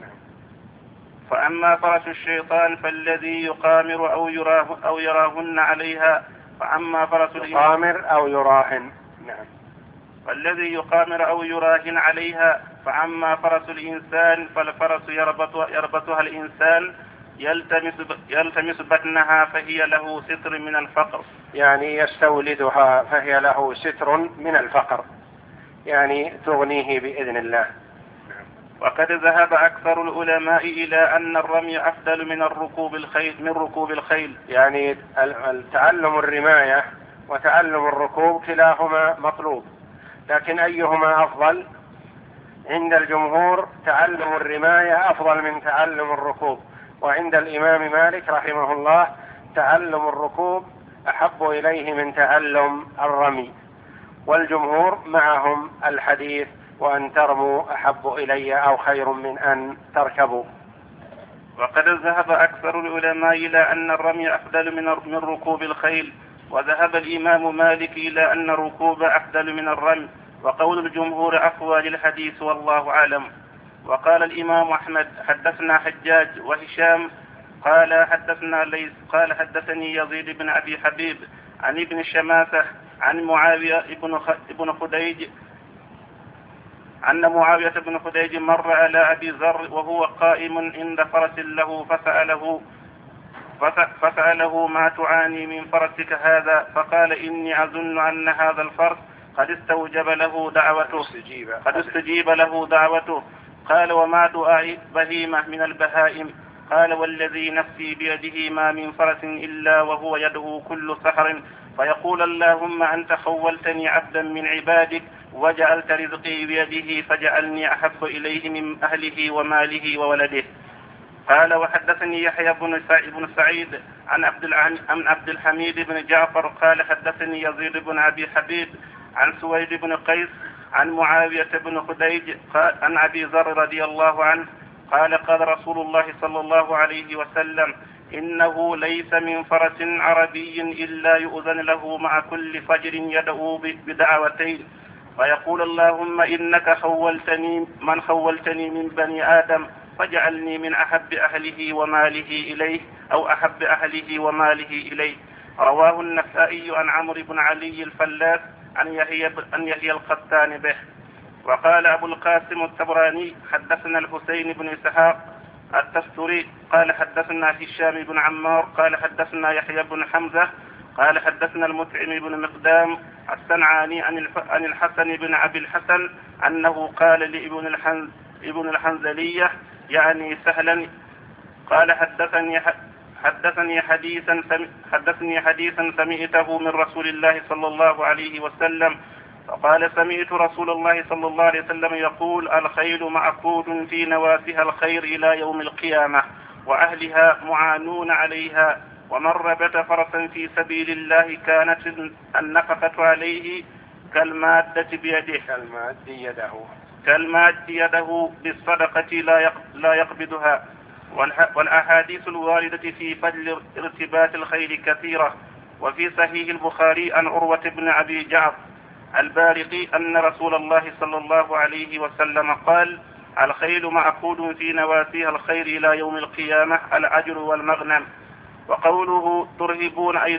فأما فرس الشيطان فالذي يقامر أو يراه أو يراهن عليها. فأما فرس يقامر أو يراهن نعم فالذي يقامر أو يراهن عليها. فأما فرس الإنسان فالفرس يربط يربطها الإنسان يلتمس يلتمس بطنها فهي له ستر من الفقر، يعني يستولدها فهي له ستر من الفقر، يعني تغنيه بإذن الله. وقد ذهب أكثر العلماء إلى أن الرمي أفضل من الركوب الخيل من ركوب الخيل. يعني تعلم الرماية وتعلم الركوب كلاهما مطلوب، لكن أيهما أفضل؟ عند الجمهور تعلم الرماية أفضل من تعلم الركوب، وعند الإمام مالك رحمه الله تعلم الركوب أحب إليه من تعلم الرمي، والجمهور معهم الحديث: وأن ترموا أحب إلي أو خير من أن تركبوا. وقد ذهب أكثر العلماء إلى أن الرمي أفضل من ركوب الخيل، وذهب الإمام مالك إلى أن الركوب أفضل من الرمي، وقول الجمهور أقوى للحديث والله أعلم. وقال الإمام أحمد حدثنا حجاج وهشام قال حدثنا ليث قال حدثني يزيد بن أبي حبيب عن ابن شماسة عن معاوية بن خديج أن معاوية بن خديج مر على أبي ذر وهو قائم عند فرس له فسأله, فسأله ما تعاني من فرسك هذا؟ فقال إني أظن أن هذا الفرس قد استوجب له دعوته قد استجيب له دعوته. قال وما دعاء بهيمة من البهائم؟ قال والذي نفسي بيده ما من فرس إلا وهو يدعو كل سحر فيقول اللهم أنت خولتني عبدا من عبادك وجعلت رزقي بيده فجعلني أحب إليه من أهله وماله وولده. قال وحدثني يحيى بن سعيد عن عن عبد الحميد بن جعفر قال حدثني يزيد بن أبي حبيب عن سويد بن قيس عن معاوية بن خديج عن أبي ذر رضي الله عنه قال قال رسول الله صلى الله عليه وسلم إنه ليس من فرس عربي إلا يؤذن له مع كل فجر يدعو بدعوتين فيقول اللهم إنك خولتني من خولتني من بني آدم فاجعلني من أحب أهله وماله إليه أو أحب أهله وماله إليه. رواه النسائي عن عمرو بن علي الفلاس عن يحيى أن يحيى القطان به. وقال أبو القاسم الطبراني حدثنا الحسين بن إسحاق التستري قال حدثنا هشام بن عمار قال حدثنا يحيى بن حمزة قال حدثنا المطعم بن مقدام الصنعاني عن الحسن بن أبي الحسن أنه قال لابن الحنز ابن الحنزلية يعني سهلا قال حدثني حدثني حديثا حدثني حديثا سمعته من رسول الله صلى الله عليه وسلم فقال سمعت رسول الله صلى الله عليه وسلم يقول الخيل معقود في نواسها الخير إلى يوم القيامة وأهلها معانون عليها ومن ربط فرسا في سبيل الله كانت النفقة عليه كالمادة بيده كالماد يده كالماد يده بالصدقة لا يقبضها. والأحاديث الواردة في فضل ارتباط الخيل كثيرة. وفي صحيح البخاري عن عروة بن أبي جعفر البارقي أن رسول الله صلى الله عليه وسلم قال الخيل معقود في نواسيها الخير إلى يوم القيامة الأجر والمغنم. وقوله ترهبون أي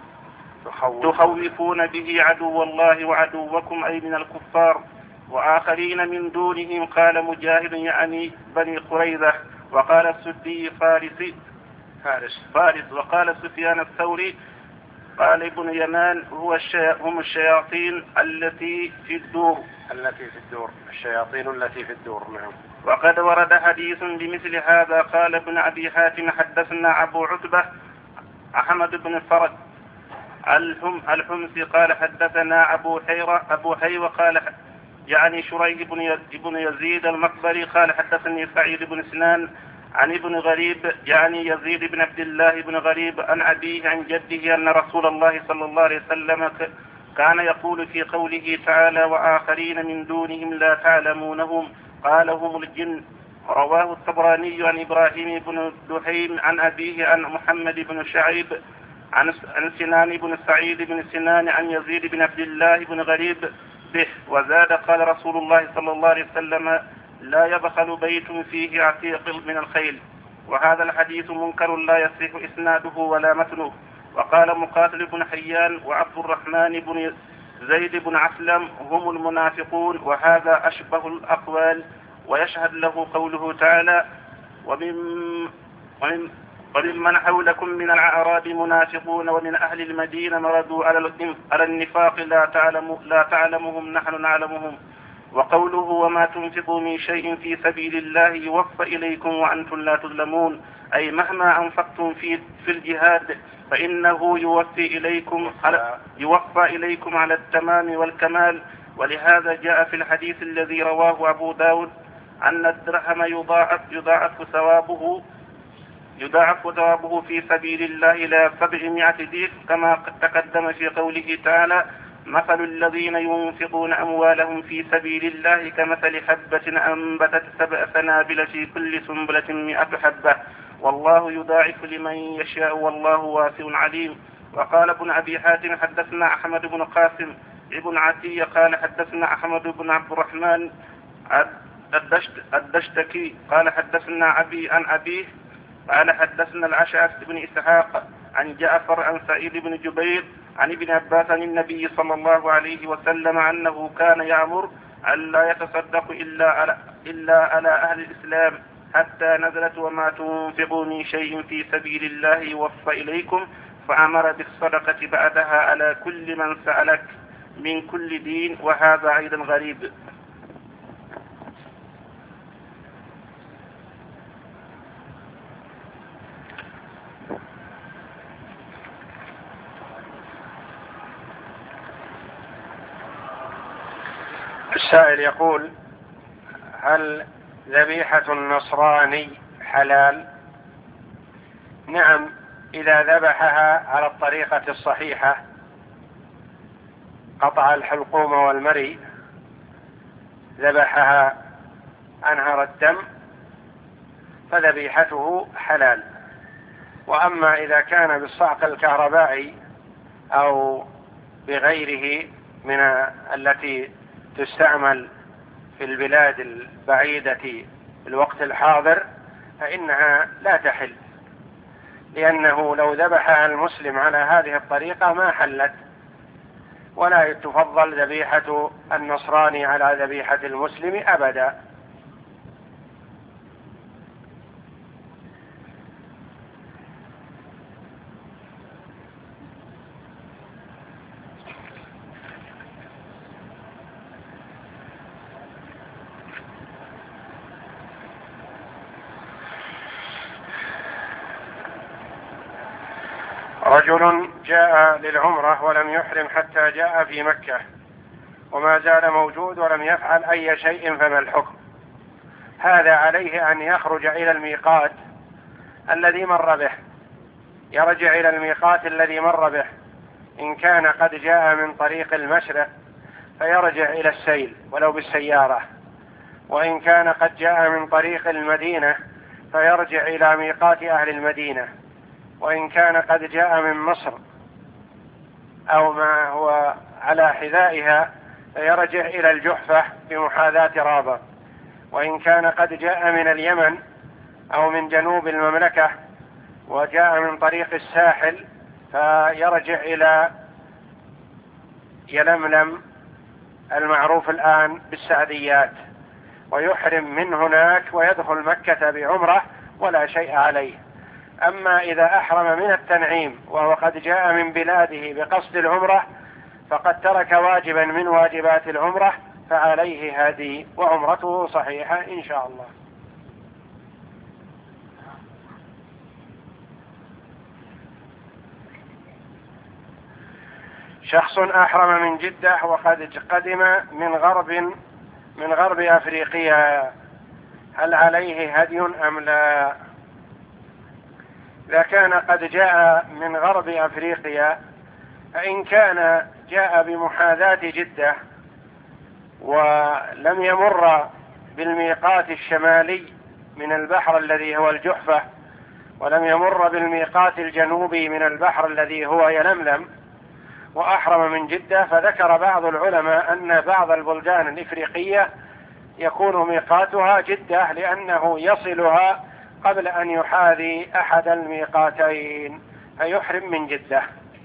تخوفون به عدو الله وعدوكم أي من الكفار وآخرين من دونهم. قال مجاهد يعني بني قريظة وقال السدي فارسي فارس, فارس وقال سفيان الثوري قال ابن يمان هو الشي... هم الشياطين التي في الدور التي في الدور الشياطين التي في الدور. نعم. وقد ورد حديث بمثل هذا. قال ابن أبي حاتم حدثنا أبو عتبة أحمد بن فرد الحم... الحمسي قال حدثنا أبو حيرة أبو حيوة قال يعني شريح بن, ي... بن يزيد المقبري قال حدثني سعيد بن سنان عن ابن غريب يعني يزيد بن عبد الله بن غريب عن أبيه عن جده أن رسول الله صلى الله عليه وسلم كان يقول في قوله تعالى وآخرين من دونهم لا تعلمونهم قال هم الجن. رواه الطبراني عن إبراهيم بن دحيم عن أبيه عن محمد بن شعيب عن سنان بن سعيد بن سنان عن يزيد بن عبد الله بن غريب به. وزاد قال رسول الله صلى الله عليه وسلم لا يبخل بيت فيه عتيق من الخيل. وهذا الحديث منكر لا يصح إسناده ولا متنه. وقال مقاتل بن حيان وعبد الرحمن بن زيد بن عسلم هم المنافقون وهذا أشبه الأقوال. ويشهد له قوله تعالى ومن ومن ومن حولكم من الأعراب منافقون ومن أهل المدينة مردوا على النفاق لا تعلم لا تعلمهم نحن نعلمهم. وقوله وما تنفقوا من شيء في سبيل الله يوفى إليكم وأنتم لا تظلمون أي مهما أنفقتم في في الجهاد فإنه يوفى إليكم على يوفى إليكم على التمام والكمال. ولهذا جاء في الحديث الذي رواه أبو داود أن الدرهم يضاعف يضاعف ثوابه يضاعف ثوابه في سبيل الله إلى سبعمائة ضعف كما تقدم في قوله تعالى مثل الذين ينفقون أموالهم في سبيل الله كمثل حبة أنبتت سبع سنابل في كل سنبلة مئة حبة والله يضاعف لمن يشاء والله واسع عليم. وقال ابن أبي حاتم حدثنا أحمد بن قاسم ابن عتية قال حدثنا أحمد بن عبد الرحمن الدشتكي قال حدثنا أبي عن أبيه قال حدثنا الأشعث بن إسحاق عن جعفر عن سعيد بن جبير عن ابن عباس عن النبي صلى الله عليه وسلم أنه كان يأمر أن لا يتصدق إلا على, إلا على أهل الإسلام حتى نزلت وما تنفقوا من شيء في سبيل الله يوفى إليكم، فأمر بالصدقة بعدها على كل من سألك من كل دين، وهذا أيضا غريب. السائل يقول: هل ذبيحة النصراني حلال؟ نعم، إذا ذبحها على الطريقة الصحيحة، قطع الحلقوم والمري، ذبحها أنهر الدم، فذبيحته حلال. وأما إذا كان بالصعق الكهربائي أو بغيره من التي تستعمل في البلاد البعيدة في الوقت الحاضر فإنها لا تحل، لأنه لو ذبحها المسلم على هذه الطريقة ما حلت، ولا تفضل ذبيحة النصراني على ذبيحة المسلم أبدا. رجل جاء للعمرة ولم يحرم حتى جاء في مكة وما زال موجود ولم يفعل أي شيء، فما الحكم؟ هذا عليه أن يخرج إلى الميقات الذي مر به، يرجع إلى الميقات الذي مر به. إن كان قد جاء من طريق المشرق فيرجع إلى السيل ولو بالسيارة، وإن كان قد جاء من طريق المدينة فيرجع إلى ميقات أهل المدينة، وإن كان قد جاء من مصر أو ما هو على حذائها فيرجع إلى الجحفة بمحاذاة رابغ، وإن كان قد جاء من اليمن أو من جنوب المملكة وجاء من طريق الساحل فيرجع إلى يلملم المعروف الآن بالسعديات ويحرم من هناك ويدخل مكة بعمرة ولا شيء عليه. أما إذا أحرم من التنعيم وهو قد جاء من بلاده بقصد العمرة فقد ترك واجبا من واجبات العمرة، فعليه هدي وعمرته صحيحة إن شاء الله. شخص أحرم من جدة وقد قدم من غرب من غرب أفريقيا، هل عليه هدي أم لا؟ إذا كان قد جاء من غرب أفريقيا فإن كان جاء بمحاذاة جدة ولم يمر بالميقات الشمالي من البحر الذي هو الجحفة، ولم يمر بالميقات الجنوبي من البحر الذي هو يلملم، وأحرم من جدة، فذكر بعض العلماء أن بعض البلدان الإفريقية يكون ميقاتها جدة لأنه يصلها قبل أن يحاذي أحد الميقاتين فيحرم من جدة.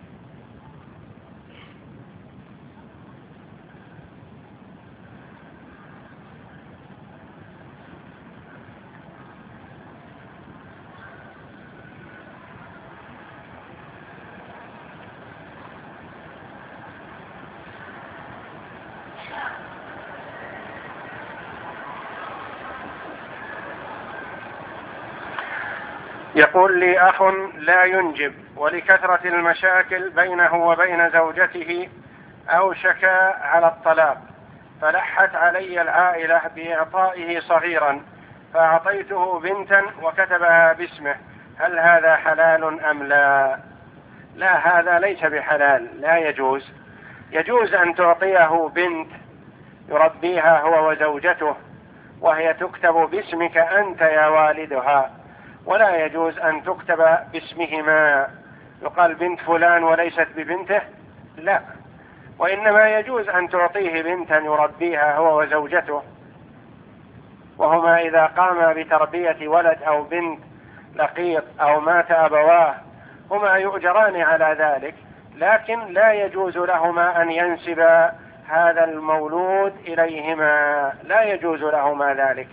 يقول لي أخ لا ينجب ولكثرة المشاكل بينه وبين زوجته أوشك على الطلاق، فلحت علي العائلة بإعطائه صغيرا فأعطيته بنتا وكتبها باسمه، هل هذا حلال أم لا؟ لا، هذا ليس بحلال، لا يجوز، يجوز أن تعطيه بنت يربيها هو وزوجته وهي تكتب باسمك أنت يا والدها، ولا يجوز أن تكتب باسمهما، يقال بنت فلان وليست ببنته، لا، وإنما يجوز أن تعطيه بنتا يربيها هو وزوجته، وهما إذا قاما بتربية ولد أو بنت لقيط أو مات أبواه هما يؤجران على ذلك، لكن لا يجوز لهما أن ينسبا هذا المولود إليهما، لا يجوز لهما ذلك.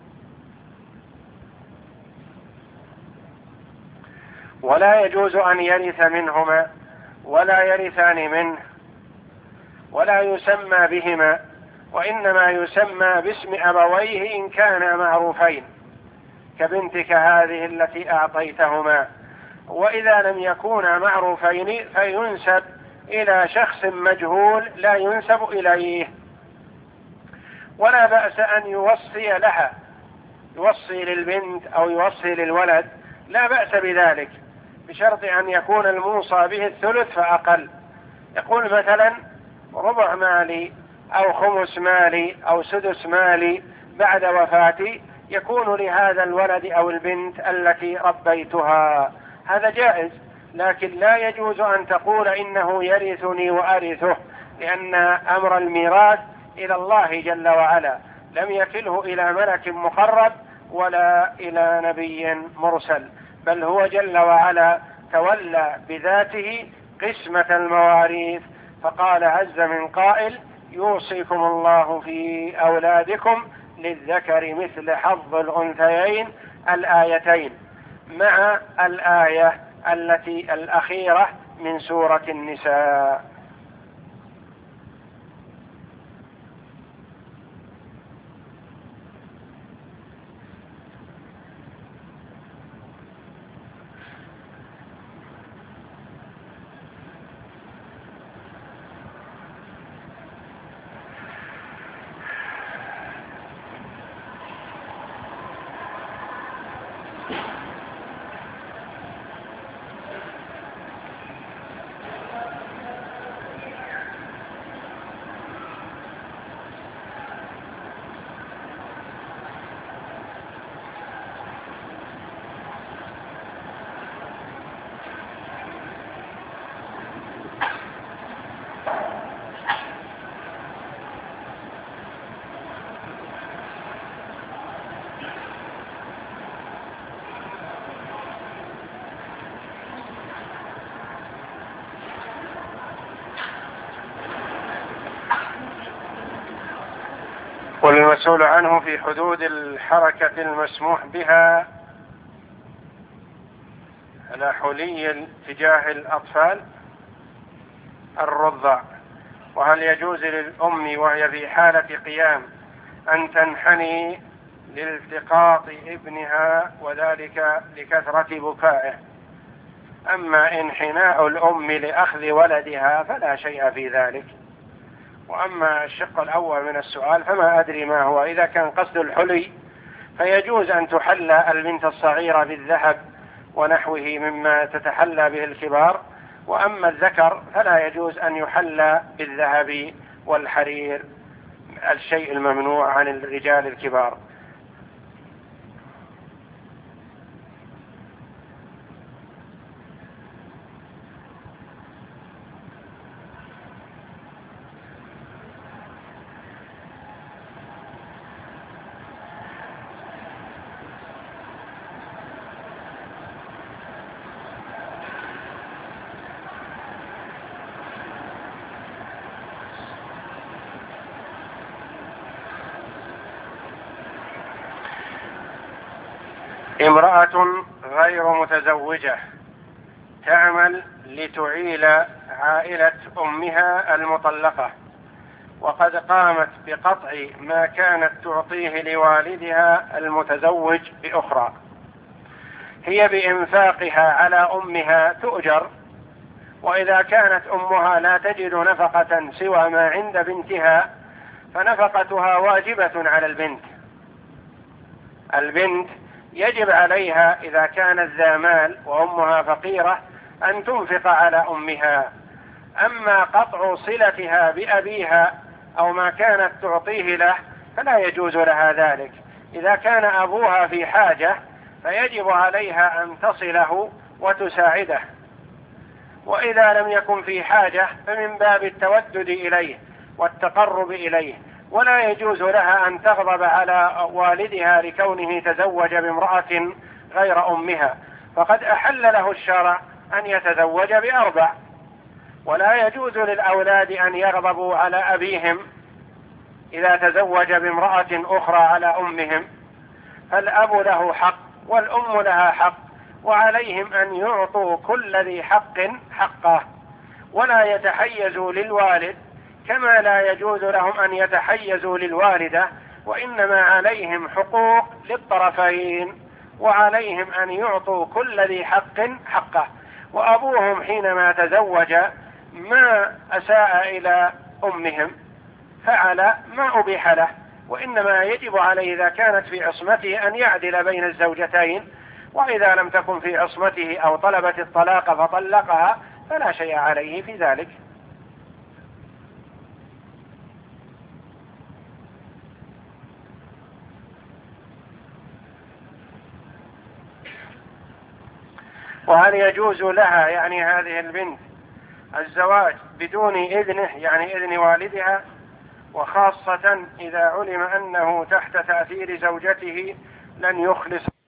ولا يجوز أن يرث منهما ولا يرثان منه ولا يسمى بهما، وإنما يسمى باسم أبويه إن كانا معروفين كبنتك هذه التي أعطيتهما، وإذا لم يكونا معروفين فينسب إلى شخص مجهول لا ينسب إليه. ولا بأس أن يوصي لها، يوصي للبنت أو يوصي للولد، لا بأس بذلك، بشرط أن يكون الموصى به الثلث فأقل، يقول مثلا ربع مالي أو خمس مالي أو سدس مالي بعد وفاتي يكون لهذا الولد أو البنت التي ربيتها، هذا جائز، لكن لا يجوز أن تقول إنه يرثني وأرثه، لأن أمر الميراث إلى الله جل وعلا، لم يكله إلى ملك مقرب ولا إلى نبي مرسل، بل هو جل وعلا تولى بذاته قسمة المواريث، فقال عز من قائل يوصيكم الله في أولادكم للذكر مثل حظ الأنثيين الآيتين مع الآية التي الأخيرة من سورة النساء. والمسؤول عنه في حدود الحركة المسموح بها على حلي تجاه الأطفال الرضع. وهل يجوز للأم وهي في حالة قيام أن تنحني لالتقاط ابنها وذلك لكثرة بكائه؟ أما انحناء الأم لأخذ ولدها فلا شيء في ذلك. وأما الشق الأول من السؤال فما أدري ما هو، إذا كان قصد الحلي فيجوز أن تحلى البنت الصغيرة بالذهب ونحوه مما تتحلى به الكبار، وأما الذكر فلا يجوز أن يحلى بالذهب والحرير، الشيء الممنوع عن الرجال الكبار. امرأة غير متزوجة تعمل لتعيل عائلة أمها المطلقة، وقد قامت بقطع ما كانت تعطيه لوالدها المتزوج بأخرى، هي بإنفاقها على أمها تؤجر، وإذا كانت أمها لا تجد نفقة سوى ما عند بنتها فنفقتها واجبة على البنت. البنت يجب عليها إذا كانت ذا مال وأمها فقيرة أن تنفق على أمها، أما قطع صلتها بأبيها أو ما كانت تعطيه له فلا يجوز لها ذلك. إذا كان أبوها في حاجة فيجب عليها أن تصله وتساعده، وإذا لم يكن في حاجة فمن باب التودد إليه والتقرب إليه، ولا يجوز لها أن تغضب على والدها لكونه تزوج بامرأة غير أمها، فقد أحل له الشرع أن يتزوج بأربع، ولا يجوز للأولاد أن يغضبوا على أبيهم إذا تزوج بامرأة أخرى على أمهم، فالأب له حق والأم لها حق، وعليهم أن يعطوا كل ذي حق حقه، ولا يتحيزوا للوالد كما لا يجوز لهم أن يتحيزوا للوالدة، وإنما عليهم حقوق للطرفين، وعليهم أن يعطوا كل ذي حق حقه. وأبوهم حينما تزوج ما أساء إلى أمهم، فعل ما أبيح له، وإنما يجب عليه إذا كانت في عصمته أن يعدل بين الزوجتين، وإذا لم تكن في عصمته أو طلبت الطلاق فطلقها فلا شيء عليه في ذلك. وهل يجوز لها يعني هذه البنت الزواج بدون إذنه يعني إذن والدها، وخاصة إذا علم أنه تحت تأثير زوجته لن يخلص